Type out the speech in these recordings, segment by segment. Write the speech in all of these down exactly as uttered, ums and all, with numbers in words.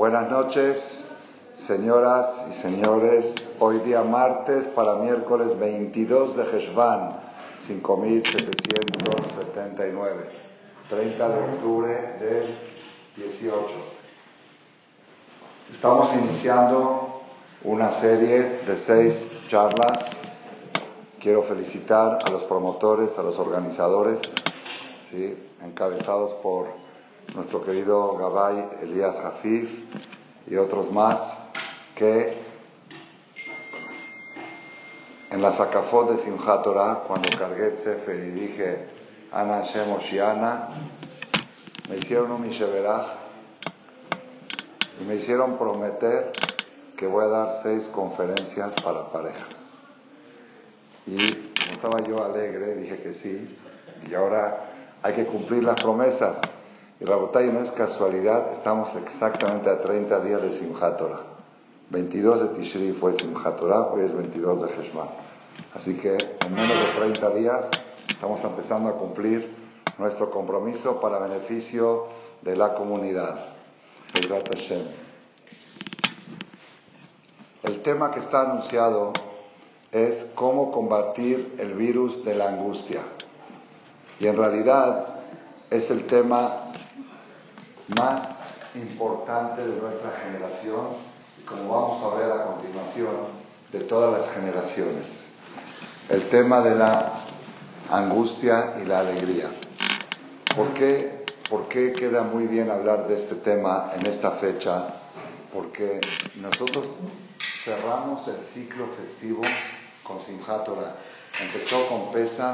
Buenas noches, señoras y señores. Hoy día martes para miércoles veintidós de Heshvan, cinco mil setecientos setenta y nueve, treinta de octubre del dieciocho. Estamos iniciando una serie de seis charlas. Quiero felicitar a los promotores, a los organizadores, ¿sí?, encabezados por nuestro querido Gabay Elías Hafif y otros más, que en la Sakafot de Simchat Torah, cuando cargué el Sefer y dije Ana Hashem Oshiana, me hicieron un Misheberach y me hicieron prometer que voy a dar seis conferencias para parejas. Y como estaba yo alegre, dije que sí, y ahora hay que cumplir las promesas. Y la batalla no es casualidad, estamos exactamente a treinta días de Simchat Torah. veintidós de Tishri fue Simchat Torah, hoy es veintidós de Heshvan. Así que en menos de treinta días estamos empezando a cumplir nuestro compromiso para beneficio de la comunidad. Bezrat Hashem. El tema que está anunciado es cómo combatir el virus de la angustia. Y en realidad es el tema más importante de nuestra generación y, como vamos a ver a continuación, de todas las generaciones. El tema de la angustia y la alegría. ¿Por qué, por qué queda muy bien hablar de este tema en esta fecha? Porque nosotros cerramos el ciclo festivo con Simchat Torah. Empezó con Pesach,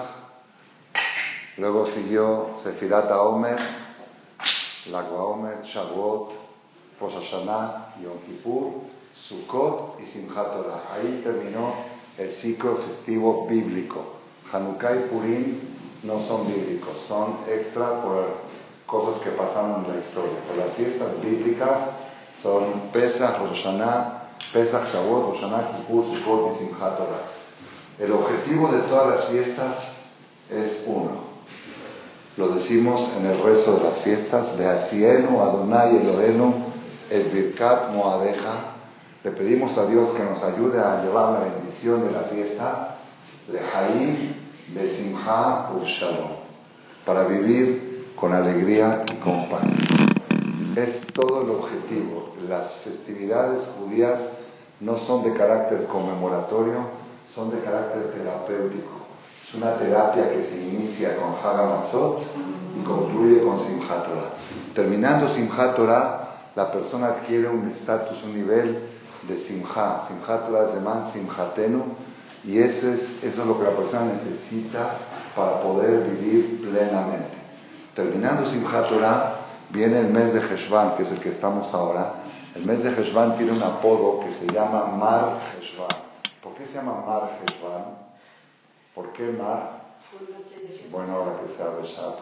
luego siguió Sefirat HaOmer, Lag BaOmer, Shavuot, Rosh Hashanah, Yom Kippur, Sukkot y Simchat Torah. Ahí terminó el ciclo festivo bíblico. Hanukkah y Purim no son bíblicos, son extra por cosas que pasaron en la historia. Pero las fiestas bíblicas son Pesach, Rosh Hashanah, Pesach, Shavuot, Rosh Hashanah, Kippur, Sukkot y Simchat Torah. El objetivo de todas las fiestas es uno. Lo decimos en el rezo de las fiestas: Be'asienu Adonai Elohenu et birkat moadeja. Le pedimos a Dios que nos ayude a llevar la bendición de la fiesta, Lehaim besimcha u'shalom, para vivir con alegría y con paz. Es todo el objetivo. Las festividades judías no son de carácter conmemoratorio, son de carácter terapéutico. Es una terapia que se inicia con Hag HaMatzot y concluye con Simchat Torah. Terminando Simchat Torah, la persona adquiere un estatus, un nivel de Simcha. Simchat Torah es de Man Simchatenu, y ese es, eso es lo que la persona necesita para poder vivir plenamente. Terminando Simchat Torah, viene el mes de Heshvan, que es el que estamos ahora. El mes de Heshvan tiene un apodo que se llama Mar Heshvan. ¿Por qué se llama Mar Heshvan? ¿Por qué Mar? Bueno, ahora que se abre Shabbat,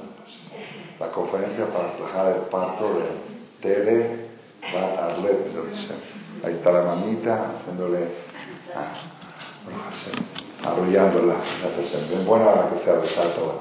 la conferencia para trabajar el parto de Tere Bat Arlet. Ahí está la mamita haciéndole, ah, arrullándola. Bueno, ahora que se abre Shabbat.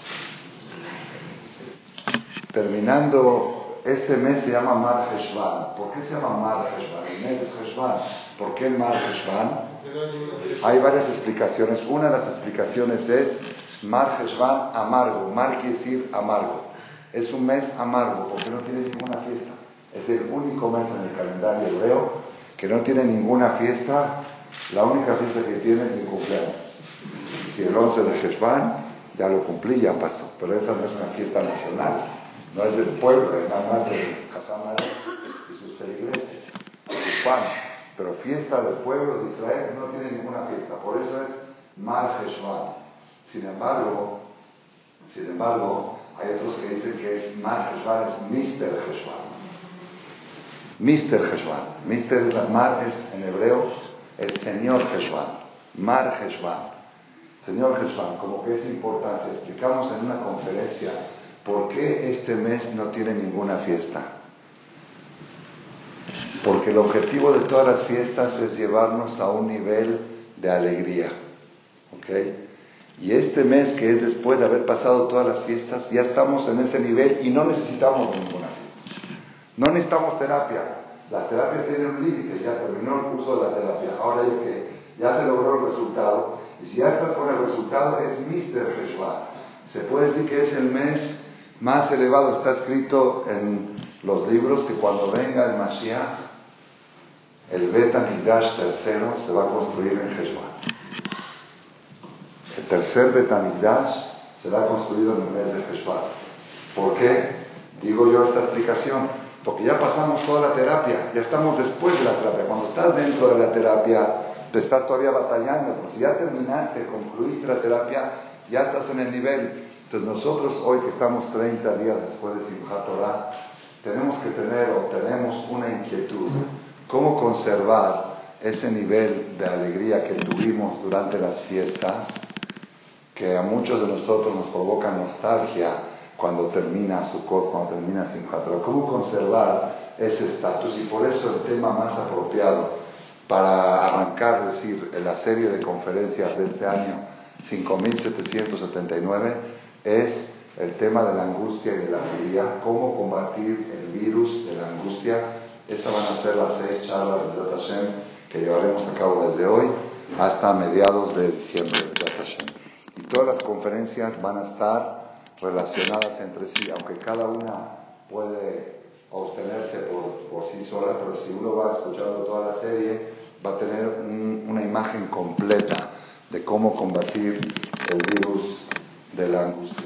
Terminando, este mes se llama Mar Heshvan. ¿Por qué se llama Mar Heshvan? El mes es Heshvan. ¿Por qué Mar Heshvan? Hay varias explicaciones. Una de las explicaciones es Mar Heshvan, amargo. Mar quiere decir amargo. Es un mes amargo porque no tiene ninguna fiesta. Es el único mes en el calendario hebreo que no tiene ninguna fiesta. La única fiesta que tiene es mi cumpleaños. Si el once de Heshvan ya lo cumplí, ya pasó. Pero esa no es una fiesta nacional. No es del pueblo, es nada más de Jajamar y sus feligreses. Pero fiesta del pueblo de Israel no tiene ninguna fiesta. Por eso es Mar Heshvan. Sin embargo, sin embargo, hay otros que dicen que es Mar Heshvan, es Mister Heshvan. Mister Heshvan. Mister Mar es en hebreo, es Señor Heshvan. Mar Heshvan. Señor Heshvan, como que es importancia. Explicamos en una conferencia por qué este mes no tiene ninguna fiesta. Porque el objetivo de todas las fiestas es llevarnos a un nivel de alegría. ¿Ok? Y este mes, que es después de haber pasado todas las fiestas, ya estamos en ese nivel y no necesitamos ninguna fiesta. No necesitamos terapia. Las terapias tienen un límite, ya terminó el curso de la terapia. Ahora ya que ya se logró el resultado, y si ya estás con el resultado, es míster Heshvan. Se puede decir que es el mes más elevado. Está escrito en los libros que cuando venga el Mashiach, el Bet HaMikdash tercero se va a construir en Heshvan. El tercer Bet HaMikdash será construido en el mes de Heshvan. ¿Por qué? Digo yo esta explicación. Porque ya pasamos toda la terapia, ya estamos después de la terapia. Cuando estás dentro de la terapia, te estás todavía batallando. Pero si ya terminaste, concluiste la terapia, ya estás en el nivel. Entonces nosotros hoy que estamos treinta días después de Simchat Torah, tenemos que tener o tenemos una inquietud. ¿Cómo conservar ese nivel de alegría que tuvimos durante las fiestas, que a muchos de nosotros nos provoca nostalgia cuando termina Sukkot, cuando termina Simchat Torah? ¿Cómo conservar ese estatus? Y por eso el tema más apropiado para arrancar, es decir, en la serie de conferencias de este año, cinco mil setecientos setenta y nueve, es el tema de la angustia y de la alegría, cómo combatir el virus de la angustia. Estas van a ser las seis charlas de Bezrat Hashem que llevaremos a cabo desde hoy hasta mediados de diciembre de Bezrat Hashem. Y todas las conferencias van a estar relacionadas entre sí, aunque cada una puede obtenerse por, por sí sola, pero si uno va escuchando toda la serie, va a tener un, una imagen completa de cómo combatir el virus de la angustia.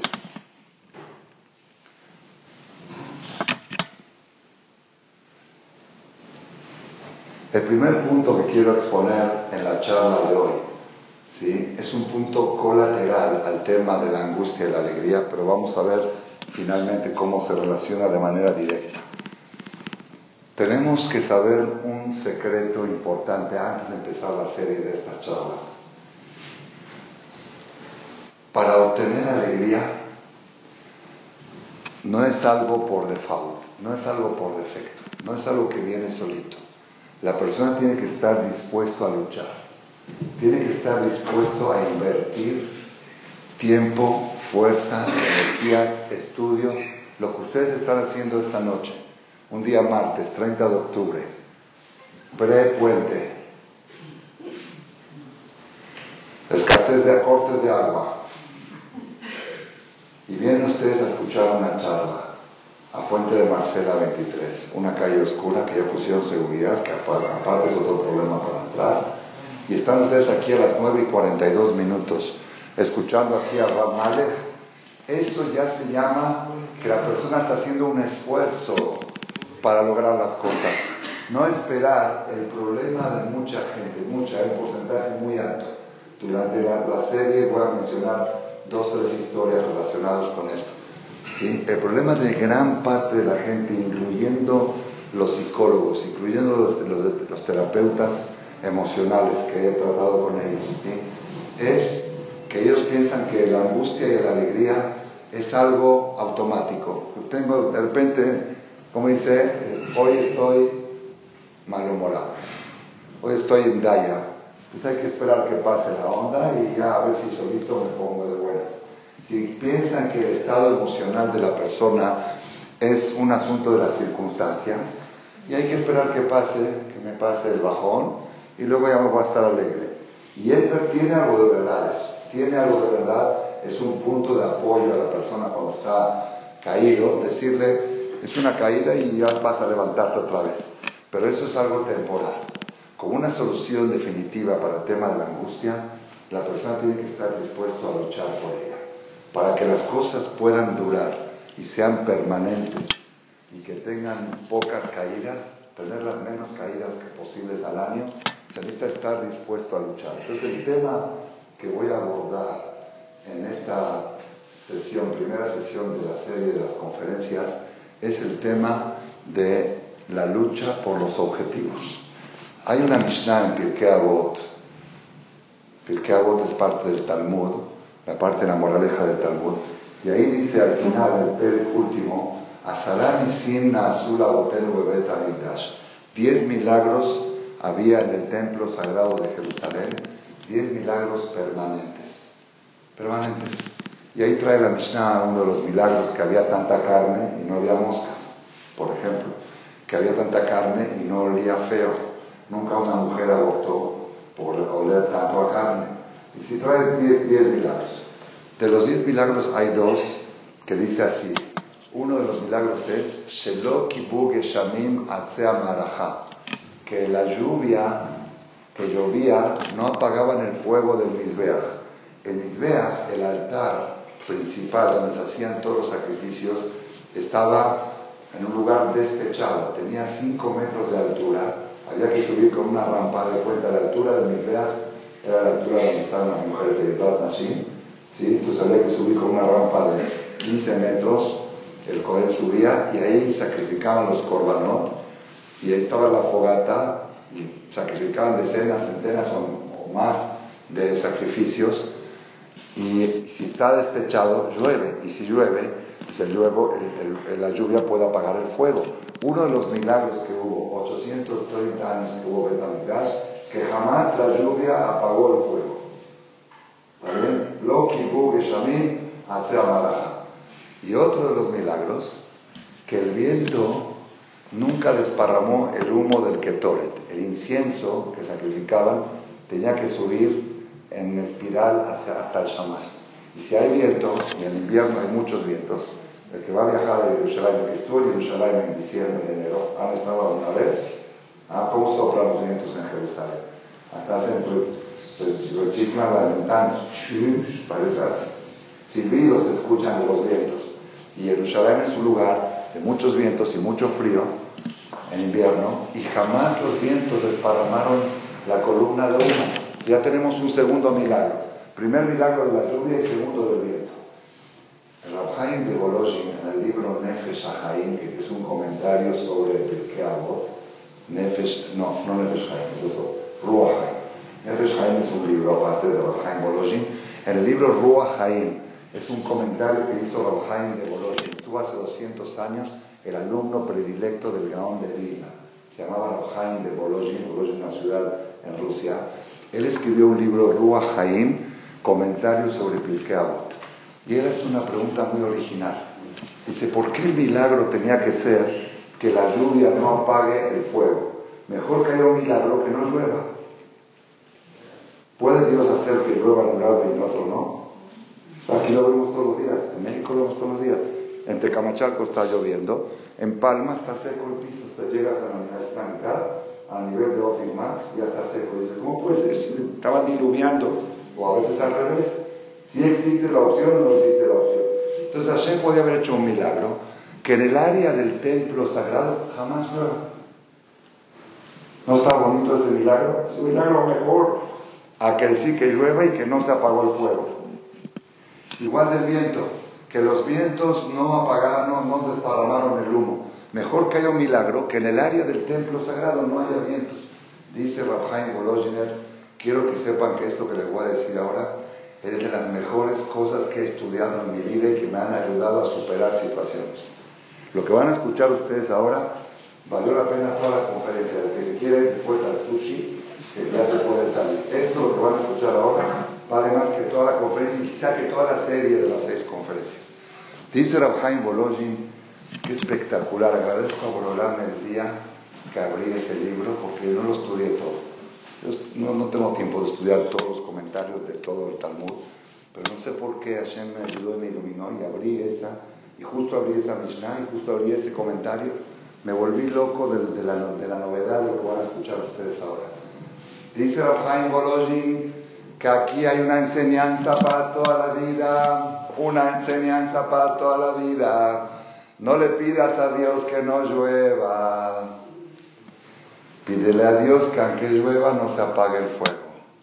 El primer punto que quiero exponer en la charla de hoy, ¿sí?, es un punto colateral al tema de la angustia y la alegría, pero vamos a ver finalmente cómo se relaciona de manera directa. Tenemos que saber un secreto importante antes de empezar la serie de estas charlas. Para obtener alegría no es algo por default, no es algo por defecto, no es algo que viene solito. La persona tiene que estar dispuesto a luchar, tiene que estar dispuesto a invertir tiempo, fuerza, energías, estudio, lo que ustedes están haciendo esta noche, un día martes, treinta de octubre, pre-puente, escasez de acortes de agua, y vienen ustedes a escuchar una charla a Fuente de Marcela veintitrés, una calle oscura que ya pusieron seguridad, que aparte es otro problema para entrar, y están ustedes aquí a las nueve y cuarenta y dos minutos escuchando aquí a Rab Malek. Eso ya se llama que la persona está haciendo un esfuerzo para lograr las cosas. No esperar el problema de mucha gente, mucha, un porcentaje muy alto. Durante la, la serie voy a mencionar dos o tres historias relacionadas con esto. ¿Sí? El problema de gran parte de la gente, incluyendo los psicólogos, incluyendo los, los, los terapeutas emocionales que he tratado con ellos, ¿sí?, es que ellos piensan que la angustia y la alegría es algo automático. Tengo de repente, como dice, hoy estoy malhumorado, hoy estoy en daya, pues hay que esperar que pase la onda y ya a ver si solito me pongo de buenas. Si piensan que el estado emocional de la persona es un asunto de las circunstancias, y hay que esperar que pase, que me pase el bajón, y luego ya me voy a estar alegre. Y esto tiene algo de verdad, eso, tiene algo de verdad, es un punto de apoyo a la persona cuando está caído, decirle, es una caída y ya vas a levantarte otra vez. Pero eso es algo temporal. Como una solución definitiva para el tema de la angustia, la persona tiene que estar dispuesto a luchar por ella, para que las cosas puedan durar y sean permanentes y que tengan pocas caídas, tener las menos caídas que posibles al año. Se necesita estar dispuesto a luchar. Entonces el tema que voy a abordar en esta sesión, primera sesión de la serie de las conferencias, es el tema de la lucha por los objetivos. Hay una Mishnah en Pirkei Avot. Pirkei Avot es parte del Talmud, la parte de la moraleja del Talmud, y ahí dice al final, el perek último, Asara nisim na'asu la'avotenu bebet hamikdash. Diez milagros había en el templo sagrado de Jerusalén, diez milagros permanentes, permanentes. Y ahí trae la Mishnah uno de los milagros, que había tanta carne y no había moscas, por ejemplo. que había tanta carne y no olía feo. Nunca una mujer abortó por oler tanto a carne. Y si trae diez milagros, de los diez milagros hay dos que dice así. Uno de los milagros es Shelo kibu geshamim atzea maraja, que la lluvia que llovía no apagaban el fuego del Mizbeach. El Mizbeach, el altar principal donde se hacían todos los sacrificios, estaba en un lugar destechado, tenía cinco metros de altura, había que subir con una rampa de cuenta. La altura del Mizbeach era la altura donde estaban las mujeres de Yidrat Nashim, ¿sí? Entonces había que subir con una rampa de quince metros, el Kohen subía y ahí sacrificaban los korbanot, y ahí estaba la fogata, y sacrificaban decenas, centenas o, o más de sacrificios. Y si está destechado, llueve, y si llueve, pues el lluevo, el, el, la lluvia puede apagar el fuego. Uno de los milagros que hubo, ochocientos treinta años que hubo Beit HaMikdash, que jamás la lluvia apagó el fuego. ¿Está bien? Lo kibu geshamim atzea maraja. Y otro de los milagros, que el viento nunca desparramó el humo del Ketoret. El incienso que sacrificaban tenía que subir en espiral hacia, hasta el Shamay. Y si hay viento, y en invierno hay muchos vientos, el que va a viajar a Jerusalén, que estuvo en Jerusalén en diciembre, en enero, ¿han estado alguna vez? ¿Ah? ¿Cómo soplan los vientos en Jerusalén? Hasta hacen rechisman las ventanas, parece así. Silbidos se escuchan de los vientos. Y Jerusalén es un lugar de muchos vientos y mucho frío en invierno, y jamás los vientos desparramaron la columna de humo. Ya tenemos un segundo milagro. Primer milagro de la lluvia y segundo del viento. El Rav Chaim de Volozhin, en el libro Nefesh HaChaim, que es un comentario sobre el Pirkei Avot, Nefesh, no, no Nefesh Chaim, es eso, Ruach Chaim. Nefesh Chaim es un libro aparte de Rav Chaim Volozhin. En el libro Ruach Chaim es un comentario que hizo Rav Chaim de Volozhin. Estuvo hace doscientos años el alumno predilecto del Gaón de Vilna. Se llamaba Rav Chaim de Volozhin. Volozhin es una ciudad en Rusia. Él escribió un libro, Ruach Chaim, comentarios sobre Pirkei Avot. Y él hace una pregunta muy original. Dice, ¿por qué el milagro tenía que ser que la lluvia no apague el fuego? Mejor que haya un milagro que no llueva. ¿Puede Dios hacer que llueva en un lado y en otro no? Aquí lo vemos todos los días, en México lo vemos todos los días. En Tecamachalco está lloviendo, en Palma está seco el piso. Usted llegas a la universidad, a nivel de Office Max, ya está seco. Y dice, ¿cómo puede ser si estaba diluviando? O a veces al revés. Si existe la opción o no existe la opción. Entonces Hashem podía haber hecho un milagro, que en el área del templo sagrado jamás llueva. ¿No está bonito ese milagro? Es un milagro mejor a que sí que llueva y que no se apagó el fuego. Igual del viento, que los vientos no apagaron, no desparramaron el humo. Mejor que haya un milagro, que en el área del templo sagrado no haya vientos. Dice Rav Chaim Volozhiner, quiero que sepan que esto que les voy a decir ahora es de las mejores cosas que he estudiado en mi vida y que me han ayudado a superar situaciones. Lo que van a escuchar ustedes ahora valió la pena toda la conferencia. El que se quiere después al sushi, que ya se puede salir. Esto lo que van a escuchar ahora vale más que toda la conferencia y quizá que toda la serie de las seis conferencias. Dice Rav Chaim Volozhin, qué espectacular. Agradezco a Borolam el día que abrí ese libro porque yo no lo estudié todo. Yo no, no tengo tiempo de estudiar todos los comentarios de todo el Talmud, pero no sé por qué Hashem me ayudó y me iluminó y abrí esa, y justo abrí esa Mishnah y justo abrí ese comentario. Me volví loco de, de, la, de la novedad de lo que van a escuchar ustedes ahora. Dice Rav Chaim Volozhin que aquí hay una enseñanza para toda la vida, una enseñanza para toda la vida. No le pidas a Dios que no llueva. Pídele a Dios que aunque llueva no se apague el fuego.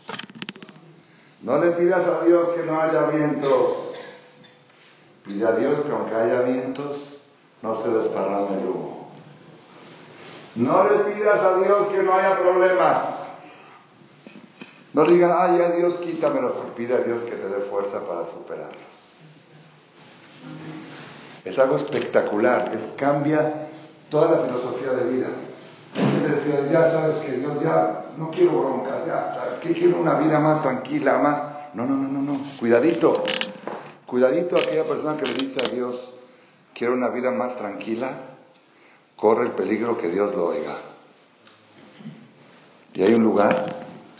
No le pidas a Dios que no haya vientos. Pide a Dios que aunque haya vientos no se desparrame el humo. No le pidas a Dios que no haya problemas. No digas, ay, a Dios quítamelos. Pide a Dios que te dé fuerza para superarlos. Es algo espectacular. Es cambia toda la filosofía de vida. Ya sabes que Dios, ya no quiero broncas, ya sabes que quiero una vida más tranquila, más. No, no, no, no, no. Cuidadito. Cuidadito a aquella persona que le dice a Dios, quiero una vida más tranquila, corre el peligro que Dios lo oiga. Y hay un lugar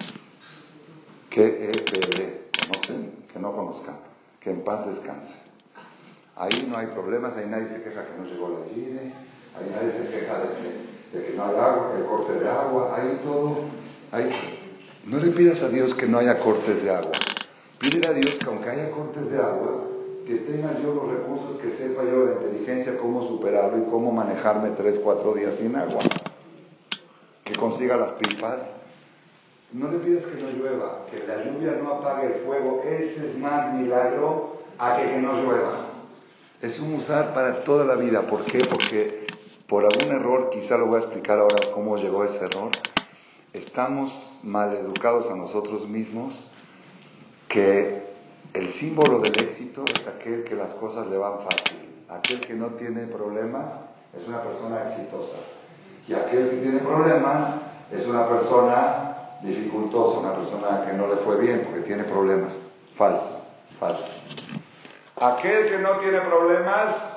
que, eh, que conocen, que no conozcan, que en paz descanse. Ahí no hay problemas, ahí nadie se queja que no llegó la guide, ahí nadie se queja de que, de que no hay agua, que hay corte de agua, ahí todo, ahí. No le pidas a Dios que no haya cortes de agua. Pídele a Dios que aunque haya cortes de agua, que tenga yo los recursos, que sepa yo la inteligencia cómo superarlo y cómo manejarme tres, cuatro días sin agua. Que consiga las pipas. No le pidas que no llueva, que la lluvia no apague el fuego. Ese es más milagro a que, que no llueva. Es un usar para toda la vida. ¿Por qué? Porque por algún error, quizá lo voy a explicar ahora cómo llegó ese error, estamos mal educados a nosotros mismos, que el símbolo del éxito es aquel que las cosas le van fácil. Aquel que no tiene problemas es una persona exitosa. Y aquel que tiene problemas es una persona dificultosa, una persona que no le fue bien porque tiene problemas. Falso, falso. Aquel que no tiene problemas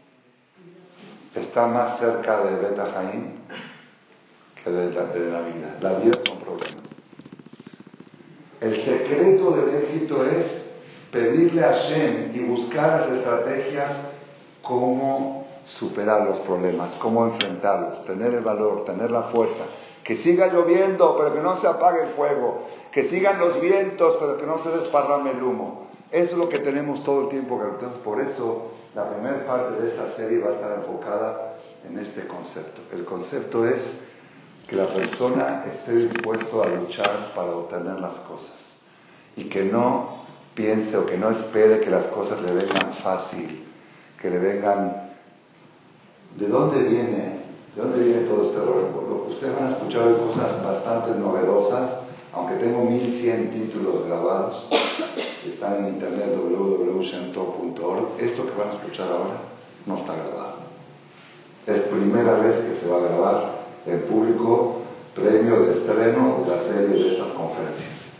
está más cerca de Bet Haim que de la, de la vida. La vida son problemas. El secreto del éxito es pedirle a Hashem y buscar las estrategias cómo superar los problemas, cómo enfrentarlos, tener el valor, tener la fuerza. Que siga lloviendo, pero que no se apague el fuego. Que sigan los vientos, pero que no se desparrame el humo. Eso es lo que tenemos todo el tiempo. Entonces, por eso, la primera parte de esta serie va a estar enfocada en este concepto. El concepto es que la persona esté dispuesto a luchar para obtener las cosas. Y que no piense o que no espere que las cosas le vengan fácil, que le vengan... ¿De dónde viene? ¿De dónde viene todo este rollo? Ustedes van a escuchar hoy cosas bastante novedosas, aunque tengo mil cien títulos grabados, están en internet doble u doble u doble u punto shem tov punto org. Esto que van a escuchar ahora no está grabado. Es primera vez que se va a grabar en público, premio de estreno de la serie de estas conferencias.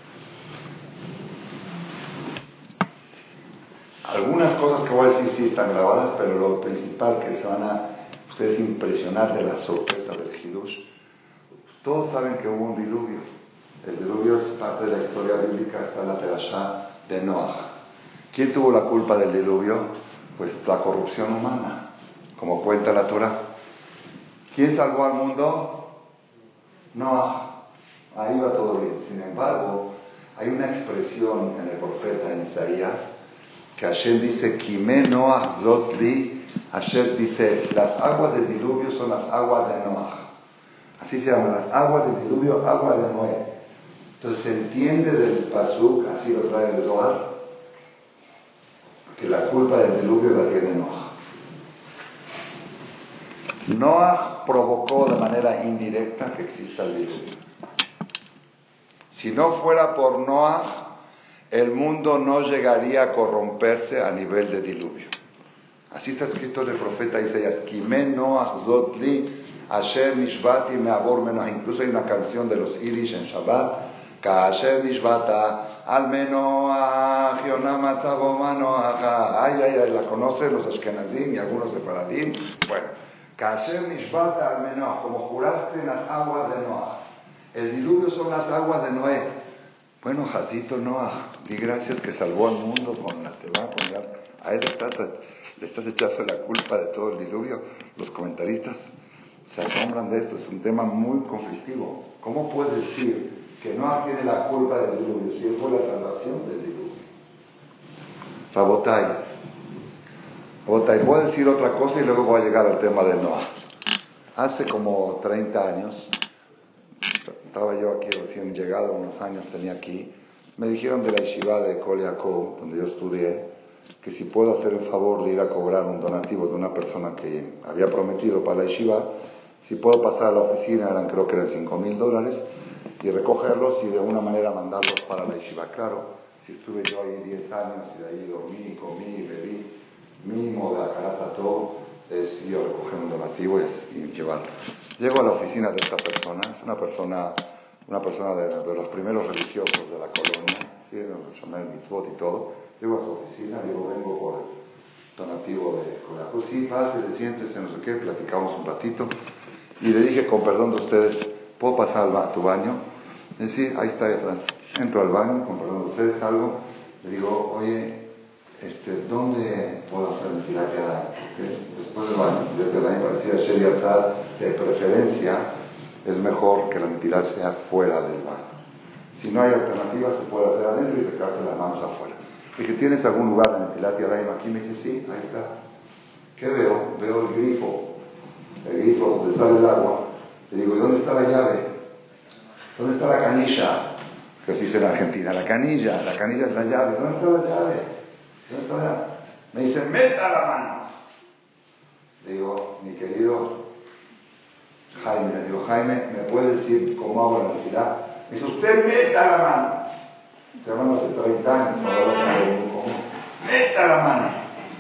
Algunas cosas que voy a decir sí están grabadas, pero lo principal que se van a ustedes impresionar de la sorpresa del Hidush. Todos saben que hubo un diluvio. El diluvio es parte de la historia bíblica, está en la Perashá de Noah. ¿Quién tuvo la culpa del diluvio? Pues la corrupción humana, como cuenta la Torah. ¿Quién salvó al mundo? Noah. Ahí va todo bien. Sin embargo, hay una expresión en el profeta en Isaías que Hashem dice, Kime Noah zot li. Hashem dice, las aguas del diluvio son las aguas de Noah. Así se llaman, las aguas del diluvio, agua de Noé. Entonces se entiende del pasuk, así lo trae el Zohar, que la culpa del diluvio la tiene Noah. Noah provocó de manera indirecta que exista el diluvio. Si no fuera por Noah, el mundo no llegaría a corromperse a nivel de diluvio. Así está escrito en el profeta Isaías, Kime Noach zot li, Asher nishbati me'avor menah. Incluso hay una canción de los Yiddish en Shabbat, Ka'asher nishbata al menoach, yonah matzavo manoacha. Ay, ay, ay, la conocen los Ashkenazim y algunos de Faradim. Bueno, Ka'asher nishbata al menoach, como juraste en las aguas de Noah. El diluvio son las aguas de Noé. Bueno, Jacito Noah, di gracias que salvó al mundo con la Teba, con la... A él le estás, le estás echando la culpa de todo el diluvio. Los comentaristas se asombran de esto, es un tema muy conflictivo. ¿Cómo puedes decir que Noah tiene la culpa del diluvio si él fue la salvación del diluvio? Rabotai, Rabotai, voy a decir otra cosa y luego voy a llegar al tema de Noah. Hace como treinta años, estaba yo aquí recién llegado, unos años tenía aquí, me dijeron de la yeshiva de Kol Yaakov, donde yo estudié, que si puedo hacer el favor de ir a cobrar un donativo de una persona que había prometido para la yeshiva, si puedo pasar a la oficina, eran, creo que eran cinco mil dólares, y recogerlos y de alguna manera mandarlos para la yeshiva. Claro, si estuve yo ahí diez años y de ahí dormí, comí, bebí, mínimo de la carata todo, es ir a recoger un donativo y, y llevarlo. Llego a la oficina de esta persona, es una persona, una persona de, de los primeros religiosos de la colonia, ¿sí? Shomer Mitzvot y todo. Llego a su oficina, digo, vengo por, donativo de Corea. Pues sí, pase, siéntese, no sé qué, platicamos un ratito. Y le dije, con perdón de ustedes, ¿puedo pasar al ba- tu baño? Y sí, ahí está ahí atrás. Entro al baño, con perdón de ustedes, salgo. Le digo, oye, este, ¿dónde puedo hacer mi filatea? Porque después del baño, desde el año parecía Sheri Azar, de preferencia, es mejor que la mentiras sea fuera del baño. Si no hay alternativa, se puede hacer adentro y sacarse las manos afuera. Dije, ¿tienes algún lugar en el Pilati Araim aquí? Me dice, sí, ahí está. ¿Qué veo? Veo el grifo, el grifo donde sale el agua. Le digo, ¿y dónde está la llave? ¿Dónde está la canilla? Que se dice en Argentina, la canilla, la canilla es la llave. ¿Dónde está la llave? ¿Dónde está la llave? Me dice, meta la mano. Le digo, mi querido Jaime, le digo, Jaime, ¿me puede decir cómo hago la necesidad? Me dice, usted meta la mano. Te llaman hace treinta años, ahora sabe muy común. Meta la mano.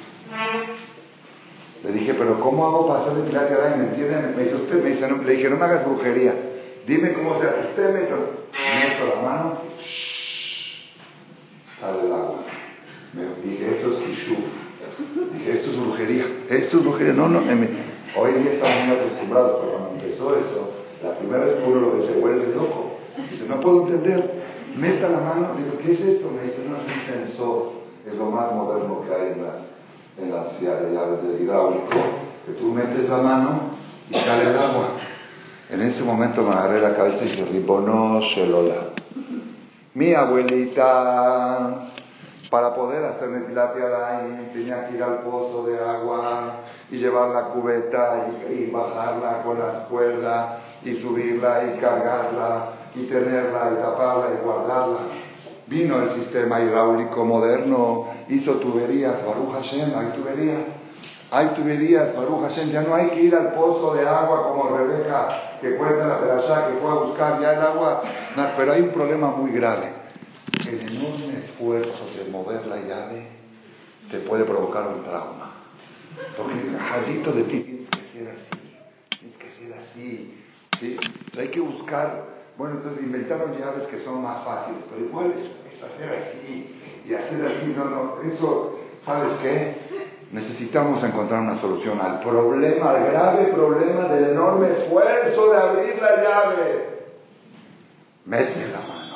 Le dije, pero ¿cómo hago para hacer de Pilati Araim? ¿Me entienden? Me dice, usted me dice, no, le dije, no me hagas brujerías. Dime cómo se hace. Usted meto, meto la mano y shhh, sale el agua. Me dije, esto es kishuf. Dije, esto es brujería. Esto es brujería. No, no, me, me. Hoy en día estamos muy acostumbrados, pero cuando empezó eso, la primera vez que uno lo ve se vuelve loco. Dice, no puedo entender. Meta la mano. Digo, ¿qué es esto? Me dice, no, es un tensor. Es lo más moderno que hay en las, en las llaves del hidráulico. Que tú metes la mano y sale el agua. En ese momento me agarré la cabeza y dije, Ribono Shelola. Mi abuelita, para poder hacer Netilat Yadayim, tenía que ir al pozo de agua y llevar la cubeta y, y bajarla con las cuerdas y subirla y cargarla y tenerla y taparla y guardarla. Vino el sistema hidráulico moderno, hizo tuberías, Baruch Hashem, hay tuberías. Hay tuberías, Baruch Hashem, ya no hay que ir al pozo de agua como Rebeca, que cuenta la perashá, que fue a buscar ya el agua. No, pero hay un problema muy grave. El enorme esfuerzo de mover la llave te puede provocar un trauma. Porque el jazito de ti tienes que ser así, tienes que ser así, ¿sí? Entonces hay que buscar, bueno, entonces inventaron llaves que son más fáciles, pero igual es, es hacer así, y hacer así, no, no, eso, ¿sabes qué? Necesitamos encontrar una solución al problema, al grave problema del enorme esfuerzo de abrir la llave. Mete la mano.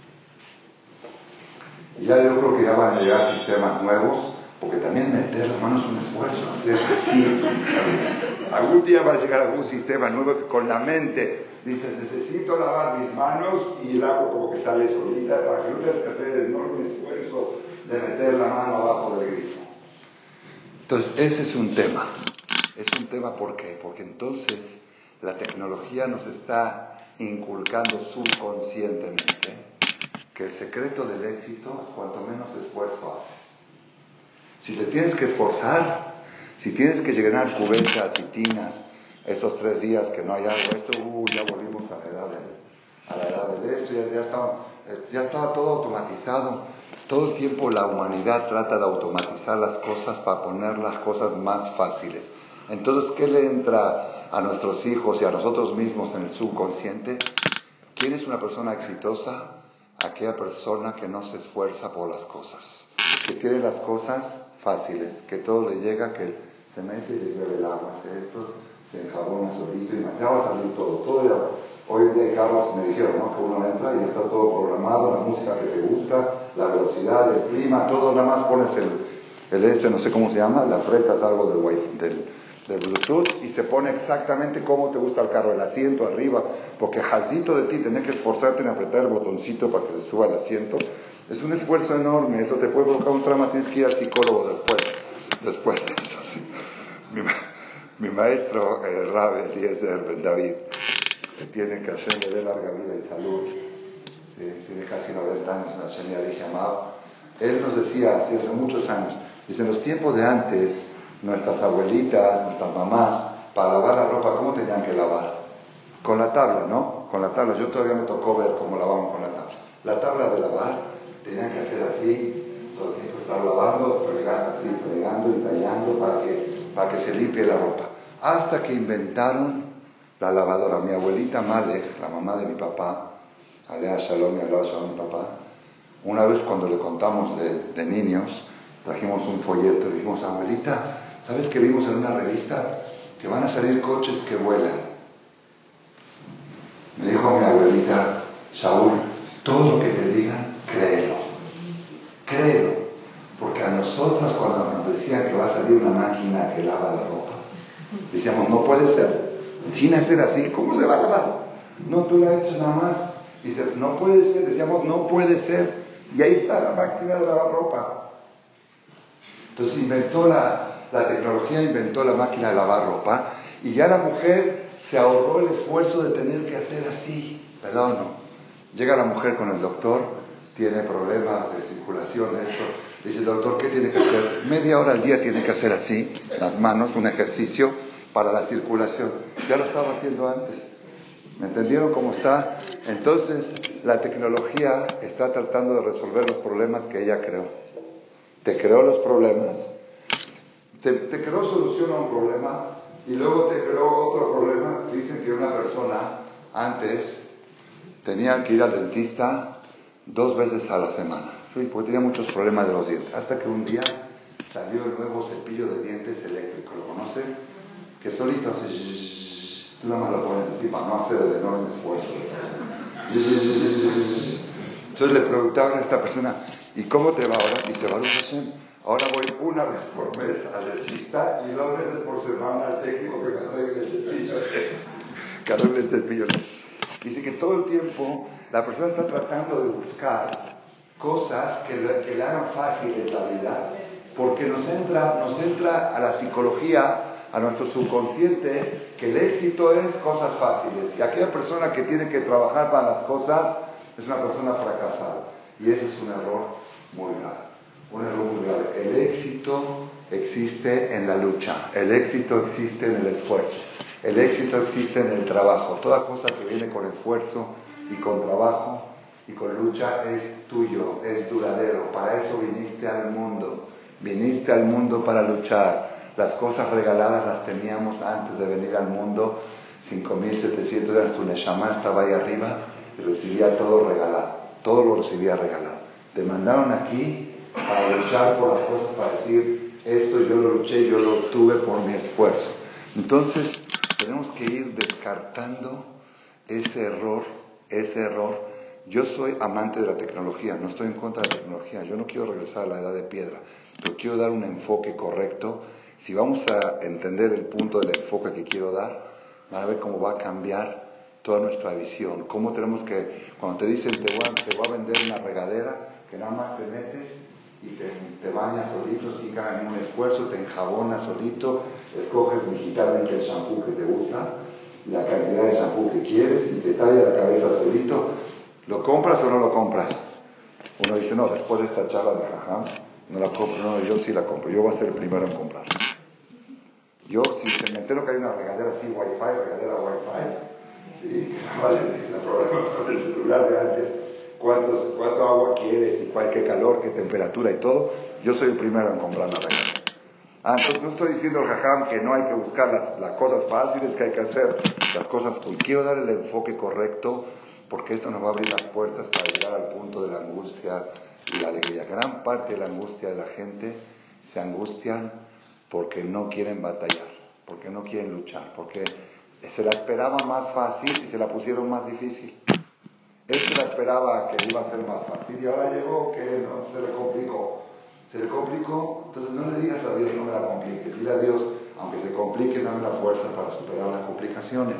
Y ya yo creo que ya van a llegar sistemas nuevos, porque también meter la mano es un esfuerzo, hacer así. Algún día va a llegar algún sistema nuevo que con la mente dices, necesito lavar mis manos y el agua como que sale solita para que no tengas que hacer el enorme esfuerzo de meter la mano abajo del grifo. Entonces, ese es un tema. Es un tema, ¿por qué? Porque entonces la tecnología nos está inculcando subconscientemente que el secreto del éxito es cuanto menos esfuerzo haces. Si te tienes que esforzar, si tienes que llenar cubetas y tinas estos tres días que no hay agua, esto, uh, ya volvimos a la edad del, a la edad del esto, ya, ya, estaba, ya estaba todo automatizado. Todo el tiempo la humanidad trata de automatizar las cosas para poner las cosas más fáciles. Entonces, ¿qué le entra a nuestros hijos y a nosotros mismos en el subconsciente? ¿Quién es una persona exitosa? Aquella persona que no se esfuerza por las cosas, que tiene las cosas fáciles, que todo le llega, que se mete y le bebe el agua, hace esto, se enjabona solito y ya va a salir todo. todo ya, hoy en día hay carros, me dijeron, ¿no? Que uno entra y ya está todo programado, la música que te gusta, la velocidad, el clima, todo, nada más pones el, el este, no sé cómo se llama, le apretas algo del wifi, del, del Bluetooth y se pone exactamente cómo te gusta el carro, el asiento arriba, porque jazito de ti, tener que esforzarte en apretar el botoncito para que se suba el asiento, es un esfuerzo enorme, eso te puede provocar un trauma, tienes que ir al psicólogo después, después de eso, sí. Mi, mi maestro, el Rabbi Eliezer Ben David, que tiene que Hashem le dé larga vida y salud, ¿sí? Tiene casi noventa años en Hashem Yarich Amab, él nos decía, así hace muchos años, dice, en los tiempos de antes, nuestras abuelitas, nuestras mamás, para lavar la ropa, ¿cómo tenían que lavar? Con la tabla, ¿no? Con la tabla. Yo todavía me tocó ver cómo lavaban con la tabla. La tabla de lavar, tenían que hacer así, todo el tiempo estar lavando, fregando, así, fregando y tallando para que, para que se limpie la ropa. Hasta que inventaron la lavadora. Mi abuelita Malek, la mamá de mi papá, Alea Shalom y Alea Shalom mi papá, una vez cuando le contamos de, de niños, trajimos un folleto y dijimos, abuelita, ¿sabes que vimos en una revista que van a salir coches que vuelan? Me dijo mi abuelita, Shaul, todo lo que te digan, créelo, créelo, porque a nosotros cuando nos decían que va a salir una máquina que lava la ropa, decíamos, no puede ser, sin hacer así, ¿cómo se va a lavar? No, tú la echas nada más, y dice, no puede ser, decíamos, no puede ser, y ahí está la máquina de lavar ropa. Entonces inventó la, la tecnología, inventó la máquina de lavar ropa, y ya la mujer se ahorró el esfuerzo de tener que hacer así. Perdón, no. Llega la mujer con el doctor, tiene problemas de circulación, esto. Dice el doctor, ¿qué tiene que hacer? Media hora al día tiene que hacer así, las manos, un ejercicio para la circulación. Ya lo estaba haciendo antes. ¿Me entendieron cómo está? Entonces, la tecnología está tratando de resolver los problemas que ella creó. Te creó los problemas, te, te creó solución a un problema, y luego te creó otro problema. Dicen que una persona antes tenía que ir al dentista dos veces a la semana, ¿sí? Porque tenía muchos problemas de los dientes. Hasta que un día salió el nuevo cepillo de dientes eléctrico, ¿lo conocen? Que solito hace shhh, tú nada más lo pones así para no hacer el enorme esfuerzo. Entonces le preguntaban a esta persona, ¿y cómo te va ahora? Y dice, Baruch Hashem, ahora voy una vez por mes al dentista y dos veces por semana al técnico que me arregle el cepillo. Que arregle el cepillo. Dice que todo el tiempo la persona está tratando de buscar cosas que le, que le hagan fáciles la vida, porque nos entra, nos entra a la psicología, a nuestro subconsciente, que el éxito es cosas fáciles. Y aquella persona que tiene que trabajar para las cosas es una persona fracasada. Y ese es un error muy grave. Un error muy grave. El éxito existe en la lucha. El éxito existe en el esfuerzo. El éxito existe en el trabajo. Toda cosa que viene con esfuerzo y con trabajo y con lucha es tuyo, es duradero. Para eso viniste al mundo. Viniste al mundo para luchar. Las cosas regaladas las teníamos antes de venir al mundo. cinco mil setecientos años tu Neshama estaba ahí arriba y recibía todo regalado. Todo lo recibía regalado. Te mandaron aquí para luchar por las cosas, para decir, esto yo lo luché, yo lo obtuve por mi esfuerzo. Entonces, tenemos que ir descartando ese error, ese error. Yo soy amante de la tecnología, no estoy en contra de la tecnología. Yo no quiero regresar a la edad de piedra, pero quiero dar un enfoque correcto. Si vamos a entender el punto del enfoque que quiero dar, van a ver cómo va a cambiar toda nuestra visión. Cómo tenemos que, cuando te dicen te voy a, te voy a vender una regadera, que nada más te metes y te, te bañas solito, sin ningún esfuerzo, te enjabonas solito, escoges digitalmente el shampoo que te gusta, la cantidad de shampoo que quieres, y te talla la cabeza solito. ¿Lo compras o no lo compras? Uno dice, no, después de esta charla de Jajam, no la compro. No, yo sí la compro, yo voy a ser el primero en comprar. Yo, si se me entero que hay una regadera así, wifi, regadera wifi, sí, vale, el problema es con el celular de antes, cuántos, cuánto agua quieres y cuál, qué calor, qué temperatura y todo, yo soy el primero en comprar la regadera. Ah, entonces no estoy diciendo, Jajam, que no hay que buscar las, las cosas fáciles, que hay que hacer las cosas. Quiero dar el enfoque correcto, porque esto nos va a abrir las puertas para llegar al punto de la angustia y la alegría. Gran parte de la angustia de la gente se angustian porque no quieren batallar, porque no quieren luchar, porque se la esperaba más fácil y se la pusieron más difícil. Él se la esperaba que iba a ser más fácil y ahora llegó que no, se le complicó. Se le complicó, entonces no le digas a Dios, no me la compliques. Dile a Dios, aunque se complique, dame la fuerza para superar las complicaciones.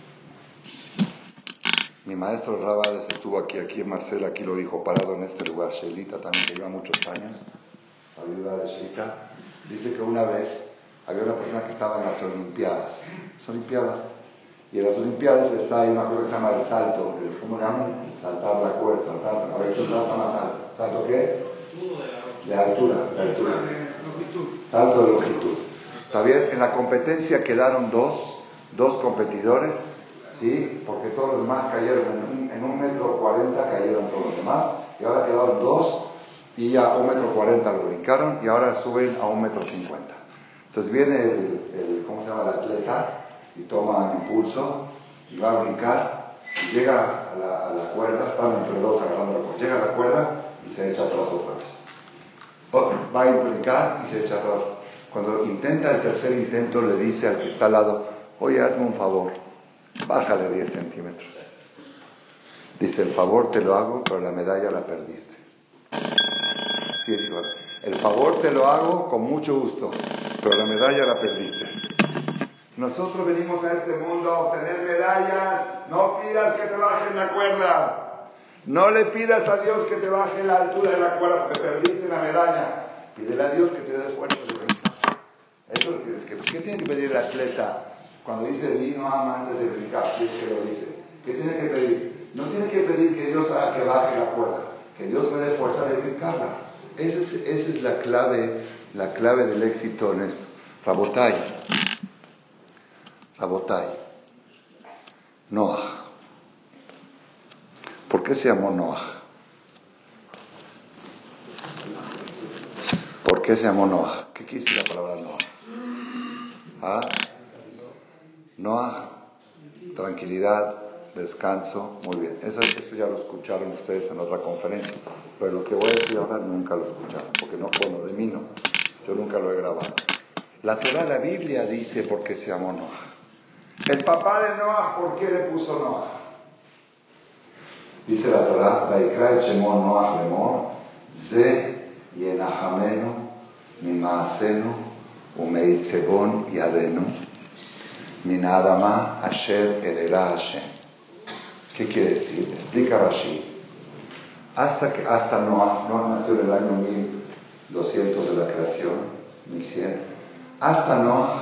Mi maestro Rabades estuvo aquí, aquí en Marcela, aquí lo dijo, parado en este lugar. Shelita también, que lleva muchos años, la viuda de Shelita, dice que una vez había una persona que estaba en las Olimpiadas. Las Olimpiadas. Y en las Olimpiadas está ahí una cosa que se llama el salto, que es como llaman, saltar la cuerda, saltar, a ver quién salta más alto. ¿Salto qué? De altura, de altura. Salto de longitud. ¿Está bien? En la competencia quedaron dos, dos competidores, ¿sí? Porque todos los demás cayeron en un, en un metro cuarenta, cayeron todos los demás, y ahora quedaron dos, y a un metro cuarenta lo brincaron, y ahora suben a un metro cincuenta. Entonces viene el, el, ¿cómo se llama? El atleta, y toma impulso, y va a brincar, y llega a la, a la cuerda, están entre dos agarrando la cuerda, llega a la cuerda, y se echa atrás otra vez. Oh, va a implicar y se echa atrás. Cuando intenta el tercer intento, le dice al que está al lado, oye, hazme un favor, bájale diez centímetros. Dice, el favor te lo hago, pero la medalla la perdiste. Así es igual. El favor te lo hago con mucho gusto, pero la medalla la perdiste. Nosotros venimos a este mundo a obtener medallas. No pidas que te bajen la cuerda. No le pidas a Dios que te baje la altura de la cuerda porque perdiste la medalla. Pídele a Dios que te dé fuerza de brincar. Eso lo tienes que... ¿Qué tiene que pedir el atleta cuando dice vino ama antes de brincar? Si es que lo dice. ¿Qué tiene que pedir? No tiene que pedir que Dios haga que baje la cuerda. Que Dios me dé fuerza de brincarla. Esa es, esa es la clave, la clave del éxito en esto. Rabotai. Rabotai. Noah. ¿Por qué se llamó Noah? ¿Por qué se llamó Noah? ¿Qué quiere decir la palabra Noah? ¿Ah? Noah, tranquilidad, descanso, muy bien. Eso, eso ya lo escucharon ustedes en otra conferencia, pero lo que voy a decir ahora nunca lo escucharon, porque no, bueno, de mí no, yo nunca lo he grabado. La Torah, la Biblia dice por qué se llamó Noah. El papá de Noah, ¿por qué le puso Noah? Dice la Torah, Vaikra et Shemo Noah lemor, Ze yenahamenu mimaasenu umeitzebon yadenu min adama asher elera Hashem. ¿Qué quiere decir? Explica Rashi. Hasta, que, hasta Noah, Noah nació en el año mil doscientos de la creación, mil cien. Hasta Noah,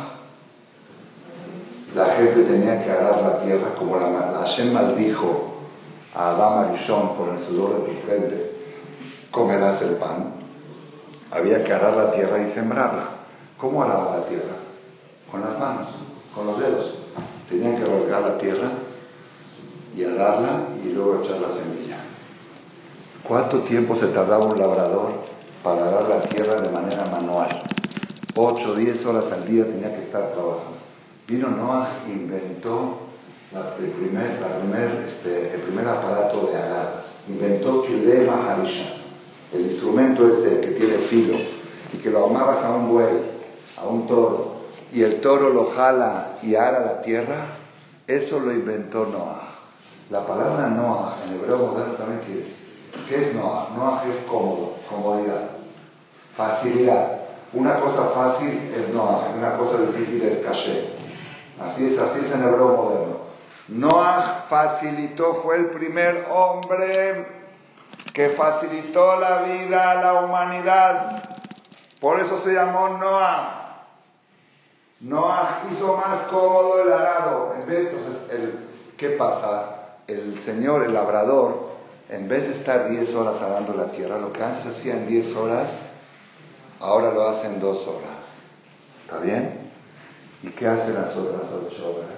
la gente tenía que arar la tierra como la, la Hashem maldijo a Adán Arishon por el sudor de tu frente, comerás el pan. Había que arar la tierra y sembrarla. ¿Cómo araba la tierra? Con las manos, con los dedos. Tenían que rasgar la tierra y ararla y luego echar la semilla. ¿Cuánto tiempo se tardaba un labrador para arar la tierra de manera manual? Ocho, diez horas al día tenía que estar trabajando. Vino Noah e inventó la, el, primer, la primer, este, el primer aparato de arada. Inventó Kilei Maharisha, el instrumento este que tiene filo y que lo amarras a un buey, a un toro, y el toro lo jala y ara la tierra. Eso lo inventó Noah. La palabra Noah en hebreo moderno también quiere decir, ¿qué es Noah? Noah es cómodo, comodidad, facilidad. Una cosa fácil es Noah, una cosa difícil es caché. Así es, así es en hebreo moderno. Noah facilitó, fue el primer hombre que facilitó la vida a la humanidad. Por eso se llamó Noah. Noah hizo más cómodo el arado. Entonces, el, ¿qué pasa? El señor, el labrador, en vez de estar diez horas arando la tierra, lo que antes hacía en diez horas, ahora lo hace en dos horas. ¿Está bien? ¿Y qué hacen las otras ocho horas?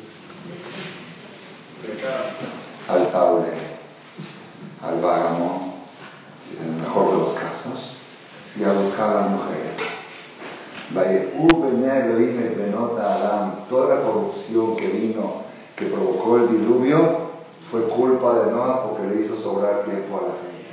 Al taule, al bágamo, en el mejor de los casos, y a buscar a las mujeres. Toda la corrupción que vino, que provocó el diluvio, fue culpa de Noah porque le hizo sobrar tiempo a la gente.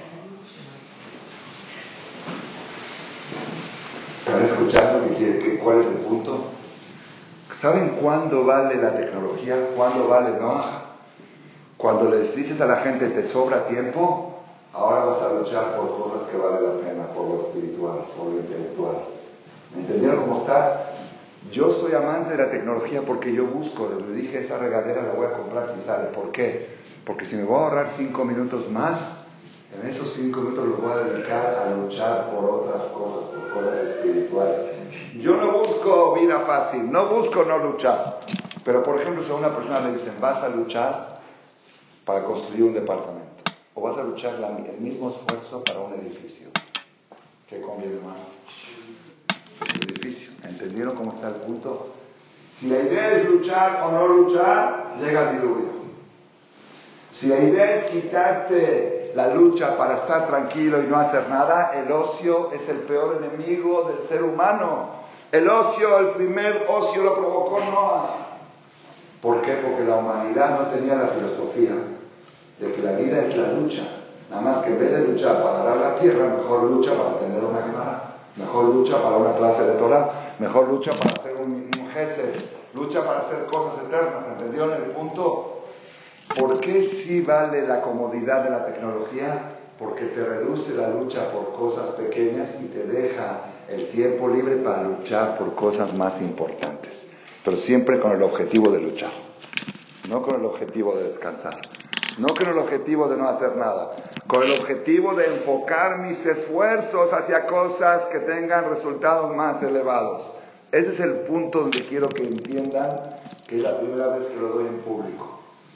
¿Están escuchando que quiere, que, cuál es el punto? ¿Saben cuándo vale la tecnología? ¿Cuándo vale Noah? Cuando les dices a la gente te sobra tiempo, ahora vas a luchar por cosas que vale la pena, por lo espiritual, por lo intelectual. ¿Entendieron cómo está? Yo soy amante de la tecnología porque yo busco, le dije, esa regadera la voy a comprar si sale. ¿Por qué? Porque si me voy a ahorrar cinco minutos más, en esos cinco minutos los voy a dedicar a luchar por otras cosas, por cosas espirituales. Yo no busco vida fácil, no busco no luchar. Pero por ejemplo, si a una persona le dicen, vas a luchar para construir un departamento, o vas a luchar la, el mismo esfuerzo para un edificio, ¿qué conviene más? El edificio. ¿Entendieron cómo está el punto? Si la idea es luchar o no luchar, llega el diluvio. Si la idea es quitarte la lucha para estar tranquilo y no hacer nada, el ocio es el peor enemigo del ser humano. El ocio, el primer ocio lo provocó Noah. ¿Por qué? Porque la humanidad no tenía la filosofía de que la vida es la lucha. Nada más que en vez de luchar para agarrar la tierra, mejor lucha para entender una Gemara, mejor lucha para una clase de Torah, mejor lucha para hacer un, un gesed, lucha para hacer cosas eternas. ¿Entendieron el punto? ¿Por qué sí vale la comodidad de la tecnología? Porque te reduce la lucha por cosas pequeñas y te deja el tiempo libre para luchar por cosas más importantes, pero siempre con el objetivo de luchar, no con el objetivo de descansar, no con el objetivo de no hacer nada, con el objetivo de enfocar mis esfuerzos hacia cosas que tengan resultados más elevados. Ese es el punto donde quiero que entiendan que es la primera vez que lo doy en público.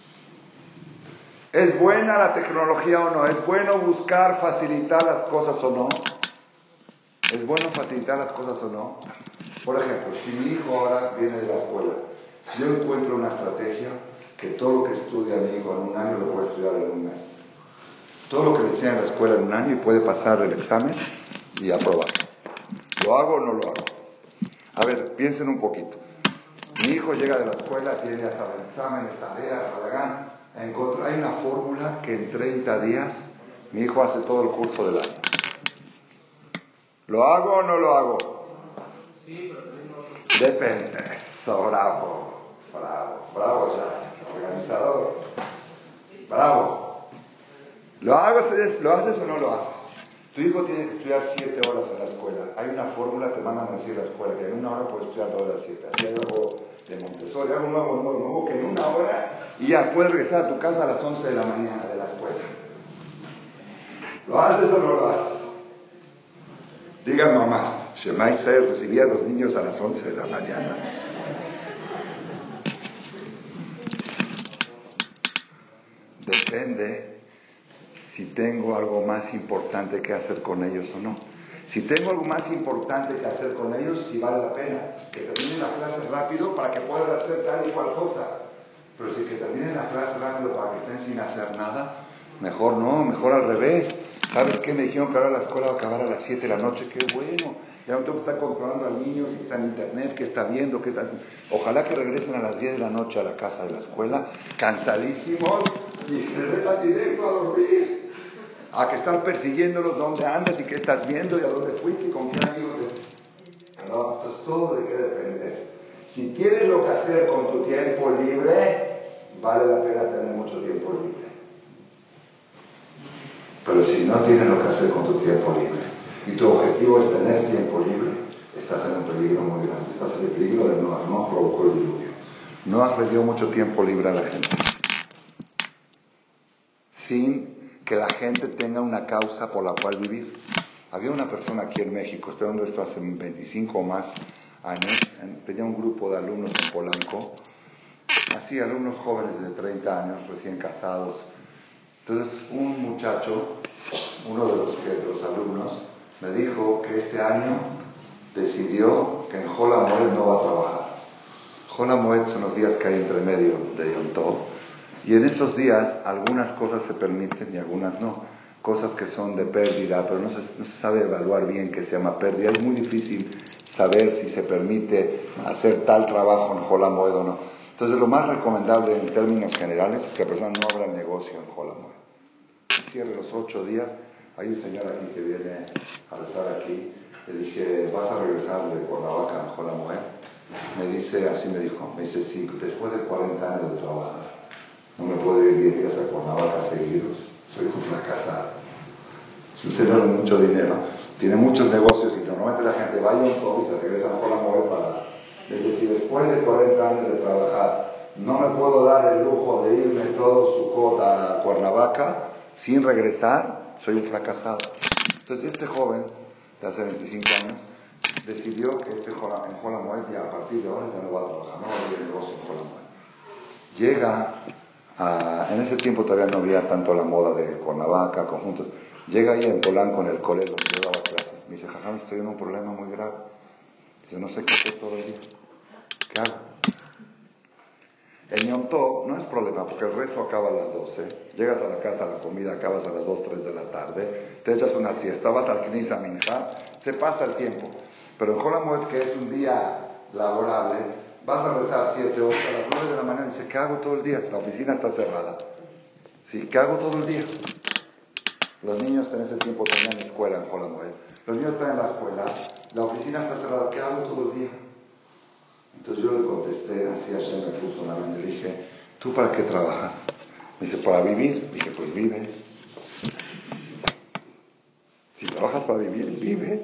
¿Es buena la tecnología o no? ¿Es bueno buscar facilitar las cosas o no? ¿Es bueno facilitar las cosas o no? Por ejemplo, si mi hijo ahora viene de la escuela, si yo encuentro una estrategia que todo lo que estudia mi hijo en un año lo puede estudiar en un mes. Todo lo que le enseña en la escuela en un año y puede pasar el examen y aprobar. ¿Lo hago o no lo hago? A ver, piensen un poquito. Mi hijo llega de la escuela, tiene, ya saben, exámenes, tareas, balagán. Encontró, hay una fórmula que en treinta días mi hijo hace todo el curso del año. ¿Lo hago o no lo hago? Sí, pero no. Depende. Eso, bravo, bravo, bravo ya, organizador. Bravo. ¿Lo hago, lo haces o no lo haces? Tu hijo tiene que estudiar siete horas en la escuela. Hay una fórmula, te mandan a decir la escuela, que en una hora puedes estudiar todas las siete. Así hay algo de Montessori, algo nuevo, nuevo, nuevo, que en una hora y ya puedes regresar a tu casa a las once de la mañana de la escuela. ¿Lo haces o no lo haces? Digan mamás, Shema Israel recibía a los niños a las once de la mañana. Depende si tengo algo más importante que hacer con ellos o no. Si tengo algo más importante que hacer con ellos, sí vale la pena que terminen la clase rápido para que puedan hacer tal y cual cosa. Pero si que terminen la clase rápido para que estén sin hacer nada, mejor no, mejor al revés. ¿Sabes qué? Me dijeron que ahora la escuela va a acabar a las siete de la noche. ¡Qué bueno! Ya no tengo que estar controlando al niño si está en internet, qué está viendo, qué está haciendo. Ojalá que regresen a las diez de la noche a la casa de la escuela, cansadísimos, y que regresen directo a dormir. A que estar persiguiéndolos dónde andas y qué estás viendo y a dónde fuiste y con qué amigos. No, entonces todo de qué depende. Si tienes lo que hacer con tu tiempo libre, vale la pena tener mucho tiempo libre. Pero si no tienes lo que hacer con tu tiempo libre y tu objetivo es tener tiempo libre, estás en un peligro muy grande. Estás en el peligro de Noah. Noah provocó el diluvio. Noah le dio mucho tiempo libre a la gente, sin que la gente tenga una causa por la cual vivir. Había una persona aquí en México, estoy hablando de esto hace veinticinco o más años, tenía un grupo de alumnos en Polanco, así alumnos jóvenes de treinta años, recién casados. Entonces un muchacho, uno de los, que, de los alumnos, me dijo que este año decidió que en Hol HaMoed no va a trabajar. Hol HaMoed son los días que hay entre medio de Yom Tov. Y en esos días algunas cosas se permiten y algunas no. Cosas que son de pérdida, pero no se, no se sabe evaluar bien qué se llama pérdida. Es muy difícil saber si se permite hacer tal trabajo en Hol HaMoed o no. Entonces lo más recomendable en términos generales es que la persona no abra el negocio en Hol HaMoed. Cierre los ocho días. Hay un señor aquí que viene a rezar aquí. Le dije, ¿vas a regresar de Cuernavaca en Hol HaMoed? Me dice, así me dijo, me dice, sí, después de cuarenta años de trabajar. No me puedo ir diez días a Cuernavaca seguidos. Soy un fracasado. Es un señor de mucho dinero. Tiene muchos negocios y normalmente la gente va a un top y se regresa a Hol HaMoed para... Es decir, después de cuarenta años de trabajar, no me puedo dar el lujo de irme todo su cota a Cuernavaca sin regresar. Soy un fracasado. Entonces este joven, de hace veinticinco años, decidió que este en Hol HaMoed ya a partir de ahora ya no va a trabajar. No va a abrir el negocio en Hol HaMoed. Llega... Ah, en ese tiempo todavía no había tanto la moda de Cuernavaca, conjuntos. Llega ahí en Polanco, en el cole donde yo daba clases. Me dice, jajam, estoy en un problema muy grave. Dice, no sé qué hacer todo el día. ¿Qué hago? El Yom Tov no es problema, porque el rezo acaba a las doce. Llegas a la casa, la comida acabas a las dos, tres de la tarde. Te echas una siesta, vas al Knis Minja, se pasa el tiempo. Pero en Hol HaMoed, que es un día laborable, vas a rezar siete, ocho, a las nueve de la mañana y dice, ¿qué hago todo el día? La oficina está cerrada. ¿Sí? ¿Qué hago todo el día? Los niños en ese tiempo tenían escuela en Jolamuel. Los niños están en la escuela, la oficina está cerrada, ¿qué hago todo el día? Entonces yo le contesté, así ayer me puso una mente, le dije, ¿tú para qué trabajas? Me dice, para vivir. Dije, pues vive. Si trabajas para vivir, vive.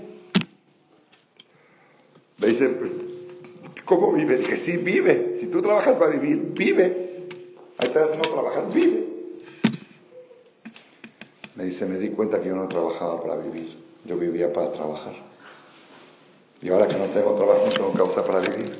Me dice, pues, ¿cómo vive? Dije, sí, vive. Si tú trabajas para vivir, vive. Ahí no trabajas, vive. Me dice, me di cuenta que yo no trabajaba para vivir. Yo vivía para trabajar. Y ahora que no tengo trabajo, no tengo causa para vivir.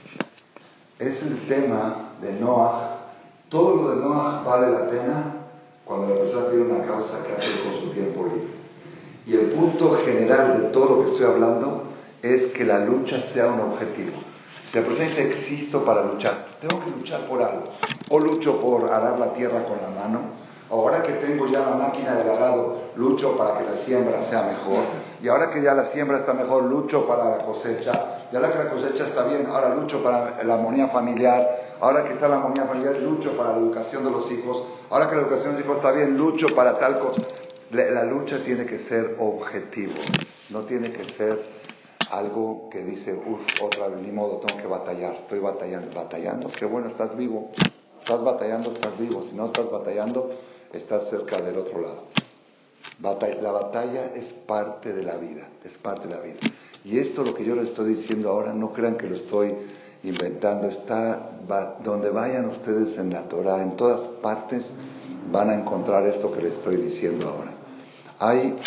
Es el tema de Noah. Todo lo de Noah vale la pena cuando la persona tiene una causa que hacer con su tiempo libre. Y el punto general de todo lo que estoy hablando es que la lucha sea un objetivo. Si la persona dice, existo para luchar, tengo que luchar por algo. O lucho por arar la tierra con la mano. Ahora que tengo ya la máquina del arado, lucho para que la siembra sea mejor. Y ahora que ya la siembra está mejor, lucho para la cosecha. Y ahora que la cosecha está bien, ahora lucho para la armonía familiar. Ahora que está la armonía familiar, lucho para la educación de los hijos. Ahora que la educación de los hijos está bien, lucho para tal cosa. La, la lucha tiene que ser objetivo. No tiene que ser algo que dice, uff, otra vez, ni modo, tengo que batallar. Estoy batallando. ¿Batallando? Qué bueno, estás vivo. Estás batallando, estás vivo. Si no estás batallando, estás cerca del otro lado. Batalla, la batalla es parte de la vida, es parte de la vida. Y esto, lo que yo les estoy diciendo ahora, no crean que lo estoy inventando, está va, donde vayan ustedes en la Torah, en todas partes van a encontrar esto que les estoy diciendo ahora. Hay,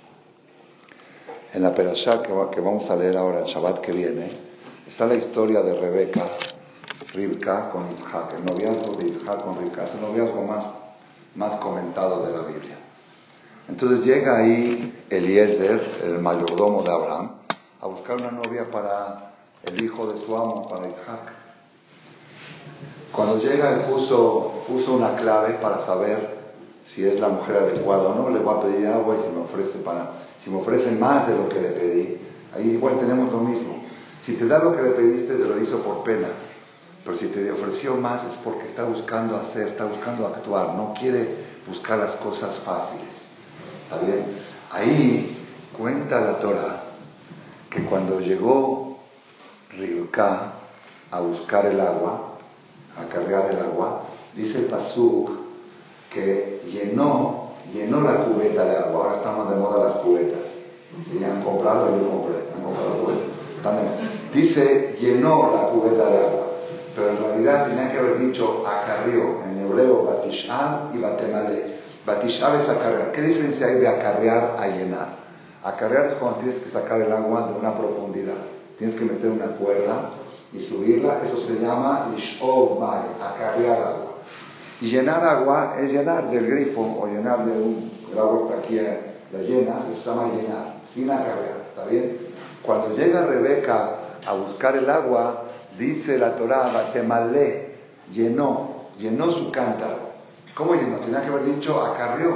en la Perashá que, que vamos a leer ahora, el Shabbat que viene, está la historia de Rebeca, Rivka con Isaac, el noviazgo de Isaac con Rivka, es el noviazgo más, más comentado de la Biblia. Entonces llega ahí Eliezer, el mayordomo de Abraham, a buscar una novia para el hijo de su amo, para Isaac. Cuando llega, él puso, puso una clave para saber si es la mujer adecuada o no. Le voy a pedir agua y si me ofrece para, si me ofrece más de lo que le pedí, ahí igual tenemos lo mismo. Si te da lo que le pediste, te lo hizo por pena. Pero si te ofreció más es porque está buscando hacer, está buscando actuar, no quiere buscar las cosas fáciles. ¿Está bien? Ahí cuenta la Torah que cuando llegó Rivka a buscar el agua, a cargar el agua, dice el pasuk que llenó, llenó la cubeta de agua. Ahora estamos de moda las cubetas. ¿Sí? Han comprado, yo compré, han comprado cubetas. Están de moda. Dice llenó la cubeta de agua, pero en realidad tenía que haber dicho acarrió, en hebreo batishab y batemalé. Batishab es acarrear. ¿Qué diferencia hay de acarrear a llenar? Acarrear es cuando tienes que sacar el agua de una profundidad. Tienes que meter una cuerda y subirla. Eso se llama lishov mai, acarrear agua. Y llenar agua es llenar del grifo o llenar de un... El agua está aquí, la llenas, eso se llama llenar, sin acarrear. ¿Está bien? Cuando llega Rebeca a buscar el agua, dice la Torah, batemalé, llenó, llenó su cántaro. ¿Cómo llenó? Tenía que haber dicho acarrió.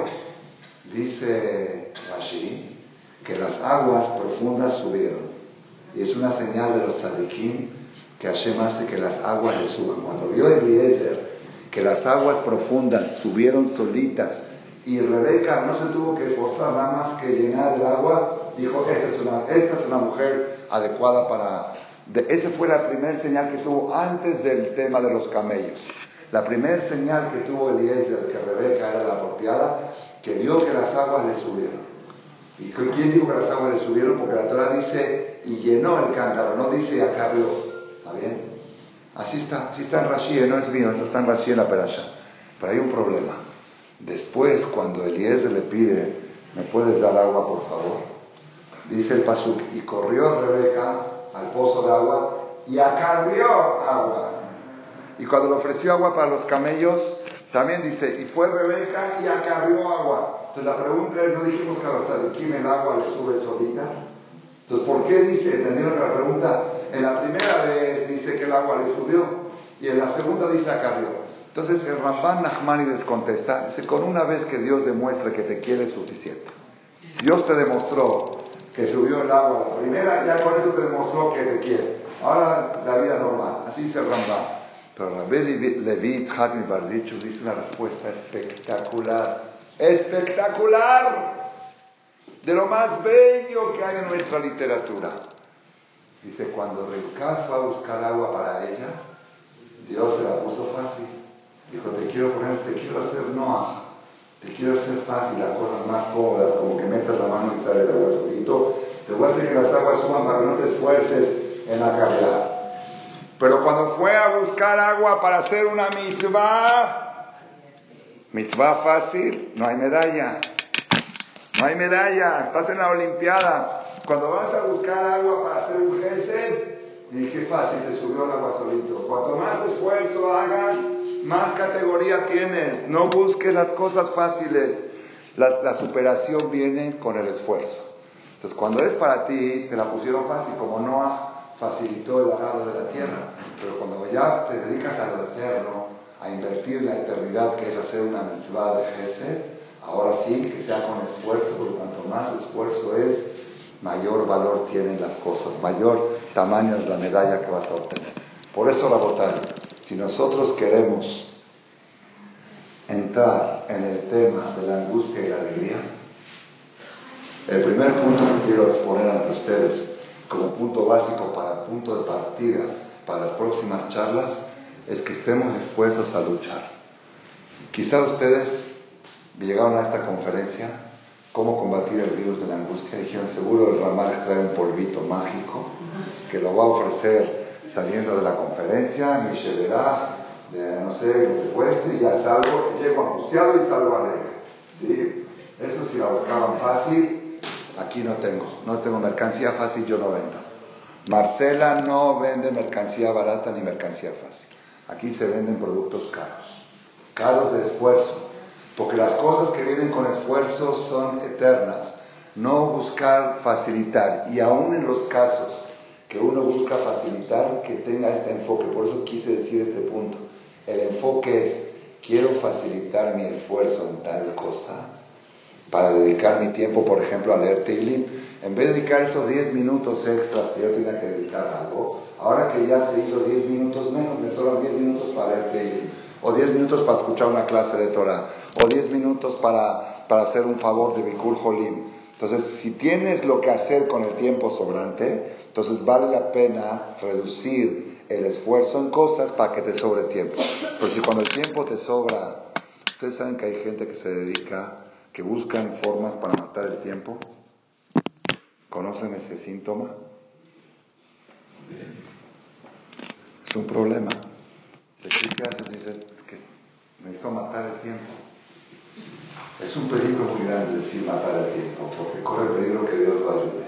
Dice Rashi que las aguas profundas subieron. Y es una señal de los tzadikim que Hashem hace que las aguas le suban. Cuando vio Eliezer que las aguas profundas subieron solitas y Rebeca no se tuvo que esforzar nada más que llenar el agua, dijo, esta es una, esta es una mujer adecuada para... De, esa fue la primera señal que tuvo antes del tema de los camellos. La primera señal que tuvo Eliezer, que Rebeca era la apropiada, que vio que las aguas le subieron. ¿Y quién dijo que las aguas le subieron? Porque la Torah dice, y llenó el cántaro, no dice acarrió. ¿Está bien? Así está, así está en Rashi, no es mío, eso está en Rashi en la Perashá. Pero hay un problema. Después, cuando Eliezer le pide, ¿me puedes dar agua, por favor? Dice el pasuk, y corrió Rebeca al pozo de agua, y acarrió agua. Y cuando le ofreció agua para los camellos, también dice, y fue Rebeca y acarrió agua. Entonces la pregunta es, ¿no dijimos que a los tzadikim el agua le sube solita? Entonces, ¿por qué dice, entendieron la pregunta? En la primera vez dice que el agua le subió, y en la segunda dice acarrió. Entonces el Ramban Nachmanides contesta, dice, con una vez que Dios demuestre que te quiere es suficiente. Dios te demostró que subió el agua la primera, ya con eso te demostró que te quiere. Ahora la vida normal, así dice el Ramban. Pero Rabbi Levi Yitzhak mi Barditchu dice una respuesta espectacular. espectacular, de lo más bello que hay en nuestra literatura. Dice, cuando Rivka fue a buscar agua para ella, Dios se la puso fácil. Dijo, te quiero poner, te quiero hacer Noah, te quiero hacer fácil las cosas más cómodas, como que metas la mano y sale el agua solito. Te voy a hacer que las aguas suban para que no te esfuerces en la carrera. Pero cuando fue a buscar agua para hacer una mitzvah, mitzvah fácil, no hay medalla. No hay medalla, estás en la olimpiada. Cuando vas a buscar agua para hacer un gesed, y qué fácil, te subió el agua solito. Cuanto más esfuerzo hagas, más categoría tienes. No busques las cosas fáciles. La, la superación viene con el esfuerzo. Entonces, cuando es para ti, te la pusieron fácil, como Noah facilitó el arado de la tierra. Pero cuando ya te dedicas a lo eterno, a invertir la eternidad, que es hacer una mitzvah de gesed, ahora sí que sea con esfuerzo, porque cuanto más esfuerzo es, mayor valor tienen las cosas, mayor tamaño es la medalla que vas a obtener. Por eso, Rabotay, si nosotros queremos entrar en el tema de la angustia y la alegría, el primer punto que quiero exponer ante ustedes como punto básico para punto de partida para las próximas charlas es que estemos dispuestos a luchar. Quizá ustedes llegaron a esta conferencia, cómo combatir el virus de la angustia, dijeron, seguro el Ramá les trae un polvito mágico que lo va a ofrecer saliendo de la conferencia, mi cheverá, de no sé lo que cueste, y ya salgo, llego angustiado y salgo alegre. ¿Sí? Eso si la buscaban fácil, aquí no tengo, no tengo mercancía fácil, yo no vendo. Marcela no vende mercancía barata ni mercancía fácil. Aquí se venden productos caros, caros de esfuerzo. Porque las cosas que vienen con esfuerzo son eternas. No buscar facilitar. Y aún en los casos que uno busca facilitar, que tenga este enfoque. Por eso quise decir este punto. El enfoque es, quiero facilitar mi esfuerzo en tal cosa, para dedicar mi tiempo, por ejemplo, a leer Teilim. En vez de dedicar esos diez minutos extras que yo tenía que dedicar a algo, ahora que ya se hizo diez minutos menos, me sobran diez minutos para leer Teilim. O diez minutos para escuchar una clase de Torah, o diez minutos para, para hacer un favor de Bikur Jolim. Entonces, si tienes lo que hacer con el tiempo sobrante, entonces vale la pena reducir el esfuerzo en cosas para que te sobre tiempo. Pero si cuando el tiempo te sobra, ustedes saben que hay gente que se dedica, que buscan formas para matar el tiempo. ¿Conocen ese síntoma? Es un problema. Se explica, se dice, es que necesito matar el tiempo. Es un peligro muy grande decir matar el tiempo, porque corre el peligro que Dios lo ayude.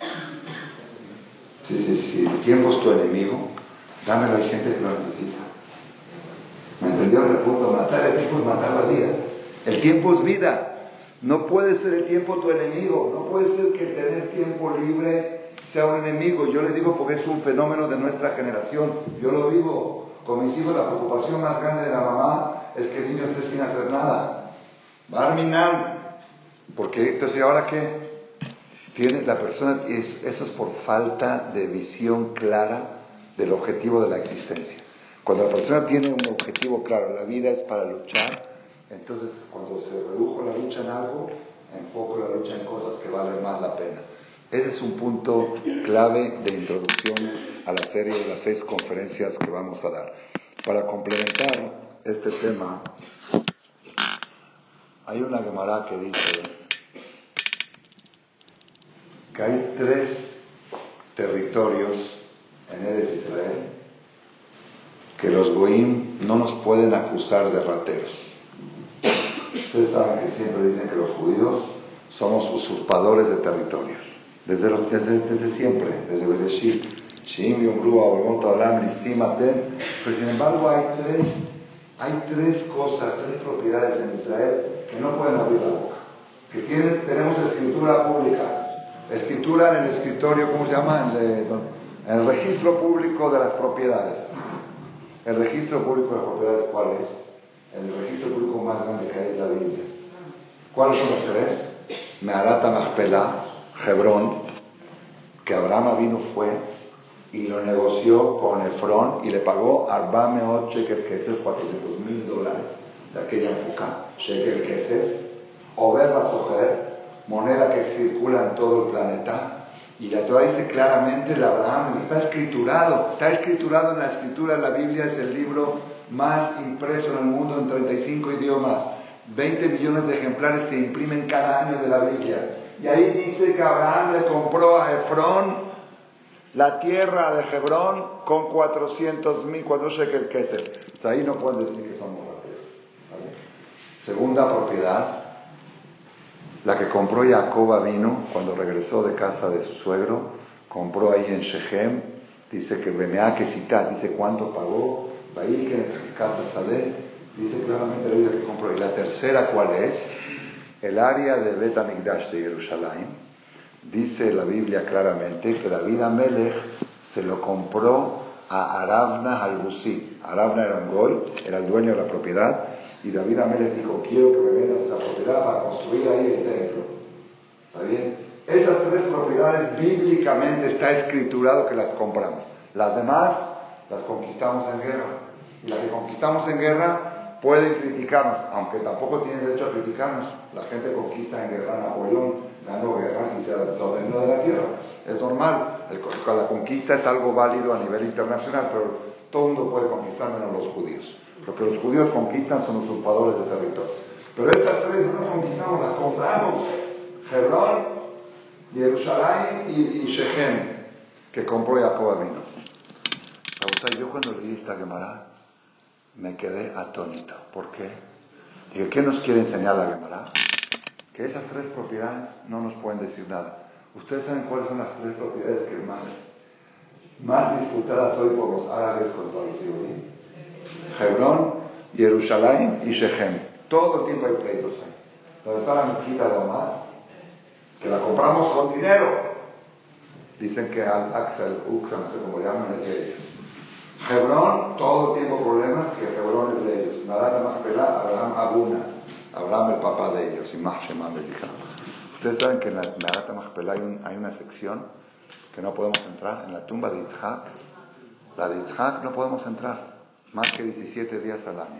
Sí, sí, sí, el tiempo es tu enemigo, dámelo, hay gente que lo necesita. ¿Me entendieron el punto? Matar el tiempo es matar la vida. El tiempo es vida. No puede ser el tiempo tu enemigo. No puede ser que tener tiempo libre sea un enemigo. Yo le digo porque es un fenómeno de nuestra generación. Yo lo vivo. Con mis hijos la preocupación más grande de la mamá es que el niño esté sin hacer nada. Barminan. Porque entonces, ¿ahora qué? Tiene la persona, es, eso es por falta de visión clara del objetivo de la existencia. Cuando la persona tiene un objetivo claro, la vida es para luchar, entonces cuando se redujo la lucha en algo, enfoco la lucha en cosas que valen más la pena. Ese es un punto clave de introducción a la serie de las seis conferencias que vamos a dar. Para complementar este tema, hay una Gemara que dice que hay tres territorios en Eretz Israel que los goyim no nos pueden acusar de rateros. Ustedes saben que siempre dicen que los judíos somos usurpadores de territorios. Desde, los, desde, desde siempre, desde Bereshit, Sheim Yomru Aorot Olam Listim Atem. Pero sin embargo hay tres, hay tres cosas, tres propiedades en Israel que no pueden abrir la boca. Que tienen, tenemos escritura pública, escritura en el escritorio, ¿cómo se llama? En el, en el registro público de las propiedades. El registro público de las propiedades, ¿cuál es? El registro público más grande que hay es la Biblia. ¿Cuáles son los tres? Meharata Machpelah, Hebrón, que Abraham vino fue y lo negoció con Efrón y le pagó Arba Meot Shekel Kesef, cuatrocientos mil dólares de aquella época, Shekel Kesef, o ver la sojer, moneda que circula en todo el planeta. Y la Torah dice claramente, el Abraham, está escriturado, está escriturado en la escritura, la Biblia es el libro más impreso en el mundo en treinta y cinco idiomas. veinte millones de ejemplares se imprimen cada año de la Biblia. Y ahí dice que Abraham le compró a Efrón la tierra de Hebrón con cuatrocientos mil, cuando shekel kesef. O sea, ahí no pueden decir que somos rateros. ¿Vale? Segunda propiedad, la que compró Jacob vino cuando regresó de casa de su suegro, compró ahí en Shechem, dice que Bemea que cita, dice cuánto pagó, ahí que Cata Saleh, dice claramente la Biblia que compró. Y la tercera, ¿cuál es? El área de Bet HaMikdash de Jerusalén. Dice la Biblia claramente que David Amelech se lo compró a Aravna al-Busi. Aravna era un goy, era el dueño de la propiedad, y David Amelech dijo, quiero que me vendas esa propiedad para construir ahí el templo. ¿Está bien? Esas tres propiedades bíblicamente está escriturado que las compramos. Las demás las conquistamos en guerra. Y las que conquistamos en guerra pueden criticarnos, aunque tampoco tienen derecho a criticarnos. La gente conquista en guerra. Napoleón ganó guerras y se ordenó de la tierra. Es normal. El, la conquista es algo válido a nivel internacional, pero todo el mundo puede conquistar menos los judíos. Lo que los judíos conquistan son usurpadores de territorio. Pero estas tres no las conquistamos, las compramos. Hebrón, Jerusalén y, y Shechem, que compró Jacob vino. Yo cuando leí esta Gemara me quedé atónito. ¿Por qué? Digo, ¿qué nos quiere enseñar la Gemara? Que esas tres propiedades no nos pueden decir nada. ¿Ustedes saben cuáles son las tres propiedades que más, más disputadas hoy por los árabes contra los judíos? Hebrón, Jerusalén y Shechem. Todo el tiempo hay pleitos ahí. Donde está la mezquita de Hamas, que la compramos con dinero. Dicen que Al-Aqsa, Uxa, no sé cómo llaman, es de ellos. Hebrón, todo el tiempo problemas, que Hebrón es de ellos. Marat Machpelah, Abraham Abuna, Abraham el papá de ellos, y Mahshemam les dijo. Ustedes saben que en la Marat Machpelah hay, un, hay una sección que no podemos entrar, en la tumba de Yitzhak. La de Yitzhak no podemos entrar, más que diecisiete días al año.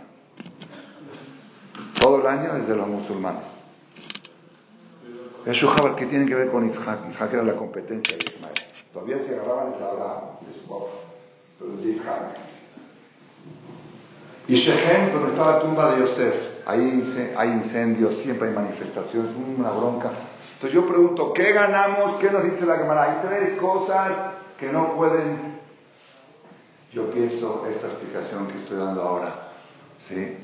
Todo el año es de los musulmanes. Es Shuhabar, que tiene que ver con Yitzhak. Yitzhak era la competencia de Ismael. Todavía se agarraban el Abraham de su papá, pero de Yitzhak. Y Shechem, donde está la tumba de Yosef, ahí hay incendios, siempre hay manifestaciones, una bronca. Entonces yo pregunto, ¿qué ganamos? ¿Qué nos dice la Gemara? Hay tres cosas que no pueden. Yo pienso esta explicación que estoy dando ahora, ¿sí?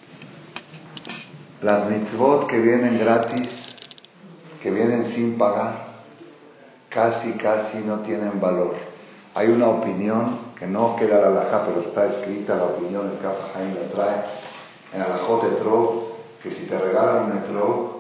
Las mitzvot que vienen gratis, que vienen sin pagar, casi, casi no tienen valor. Hay una opinión que no queda la halajá, pero está escrita la opinión, el Kaf Haim la trae, en Alajot Etrog, que si te regalan un etrog,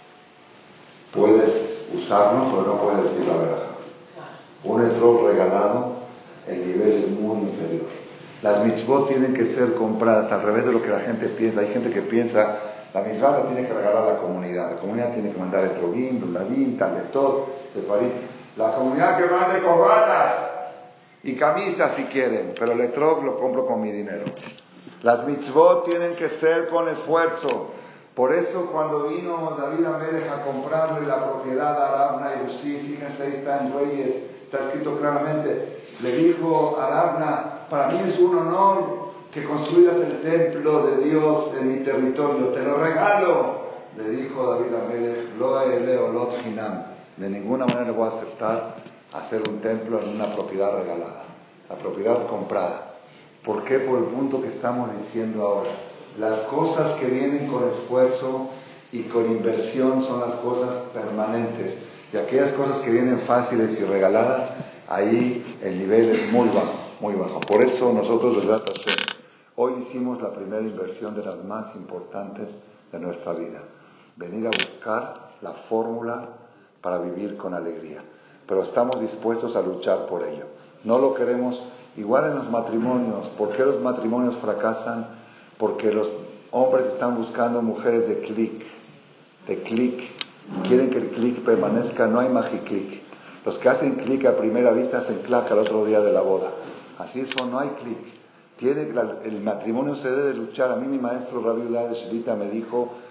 puedes usarlo, pero no puedes decir la verdad. Un etrog regalado, el nivel es muy inferior. Las mitzvot tienen que ser compradas, al revés de lo que la gente piensa. Hay gente que piensa, la mitzvah la tiene que regalar a la comunidad. La comunidad tiene que mandar etrogim, luladín, taletot, sefarim. La comunidad que mande corbatas y camisas si quieren, pero el etrog lo compro con mi dinero. Las mitzvot tienen que ser con esfuerzo. Por eso cuando vino David Amelech a comprarle la propiedad a Aravna y Busi, fíjense, ahí está en Reyes, está escrito claramente, le dijo a Aravna, para mí es un honor que construyas el templo de Dios en mi territorio, te lo regalo. Le dijo David Amelech, lo eleo lot hinam, de ninguna manera voy a aceptar hacer un templo en una propiedad regalada, la propiedad comprada. ¿Por qué? Por el punto que estamos diciendo ahora. Las cosas que vienen con esfuerzo y con inversión son las cosas permanentes. Y aquellas cosas que vienen fáciles y regaladas, ahí el nivel es muy bajo, muy bajo. Por eso nosotros, verdad, hoy hicimos la primera inversión de las más importantes de nuestra vida. Venir a buscar la fórmula para vivir con alegría. Pero estamos dispuestos a luchar por ello. No lo queremos. Igual en los matrimonios. ¿Por qué los matrimonios fracasan? Porque los hombres están buscando mujeres de clic, de clic, y quieren que el clic permanezca. No hay magiclic. Los que hacen clic a primera vista hacen clac al otro día de la boda. Así es, no hay clic. Tiene, el matrimonio se debe luchar. A mí mi maestro Rabbi Uda de Shelita me dijo,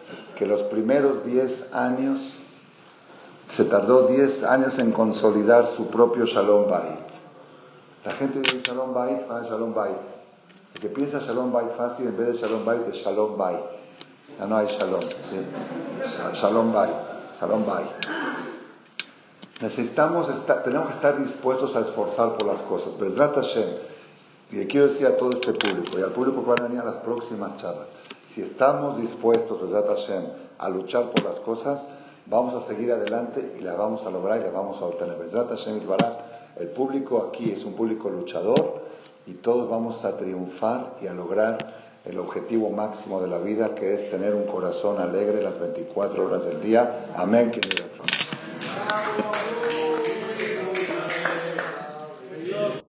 que los primeros diez años, se tardó diez años en consolidar su propio Shalom Bait. La gente dice Shalom Bait, ah, Shalom Bait. El que piensa Shalom Bait fácil, en vez de Shalom Bait, es Shalom Bait. Ya no hay Shalom, ¿sí? Shalom Bait, Shalom Bait. Necesitamos estar, tenemos que estar dispuestos a esforzar por las cosas. Bezrat Hashem, y le quiero decir a todo este público y al público que va a venir a las próximas charlas, si estamos dispuestos, Bezrat Hashem, a luchar por las cosas, vamos a seguir adelante y las vamos a lograr y las vamos a obtener. Bezrat Hashem Yitbaraj, el público aquí es un público luchador y todos vamos a triunfar y a lograr el objetivo máximo de la vida, que es tener un corazón alegre las veinticuatro horas del día. Amén.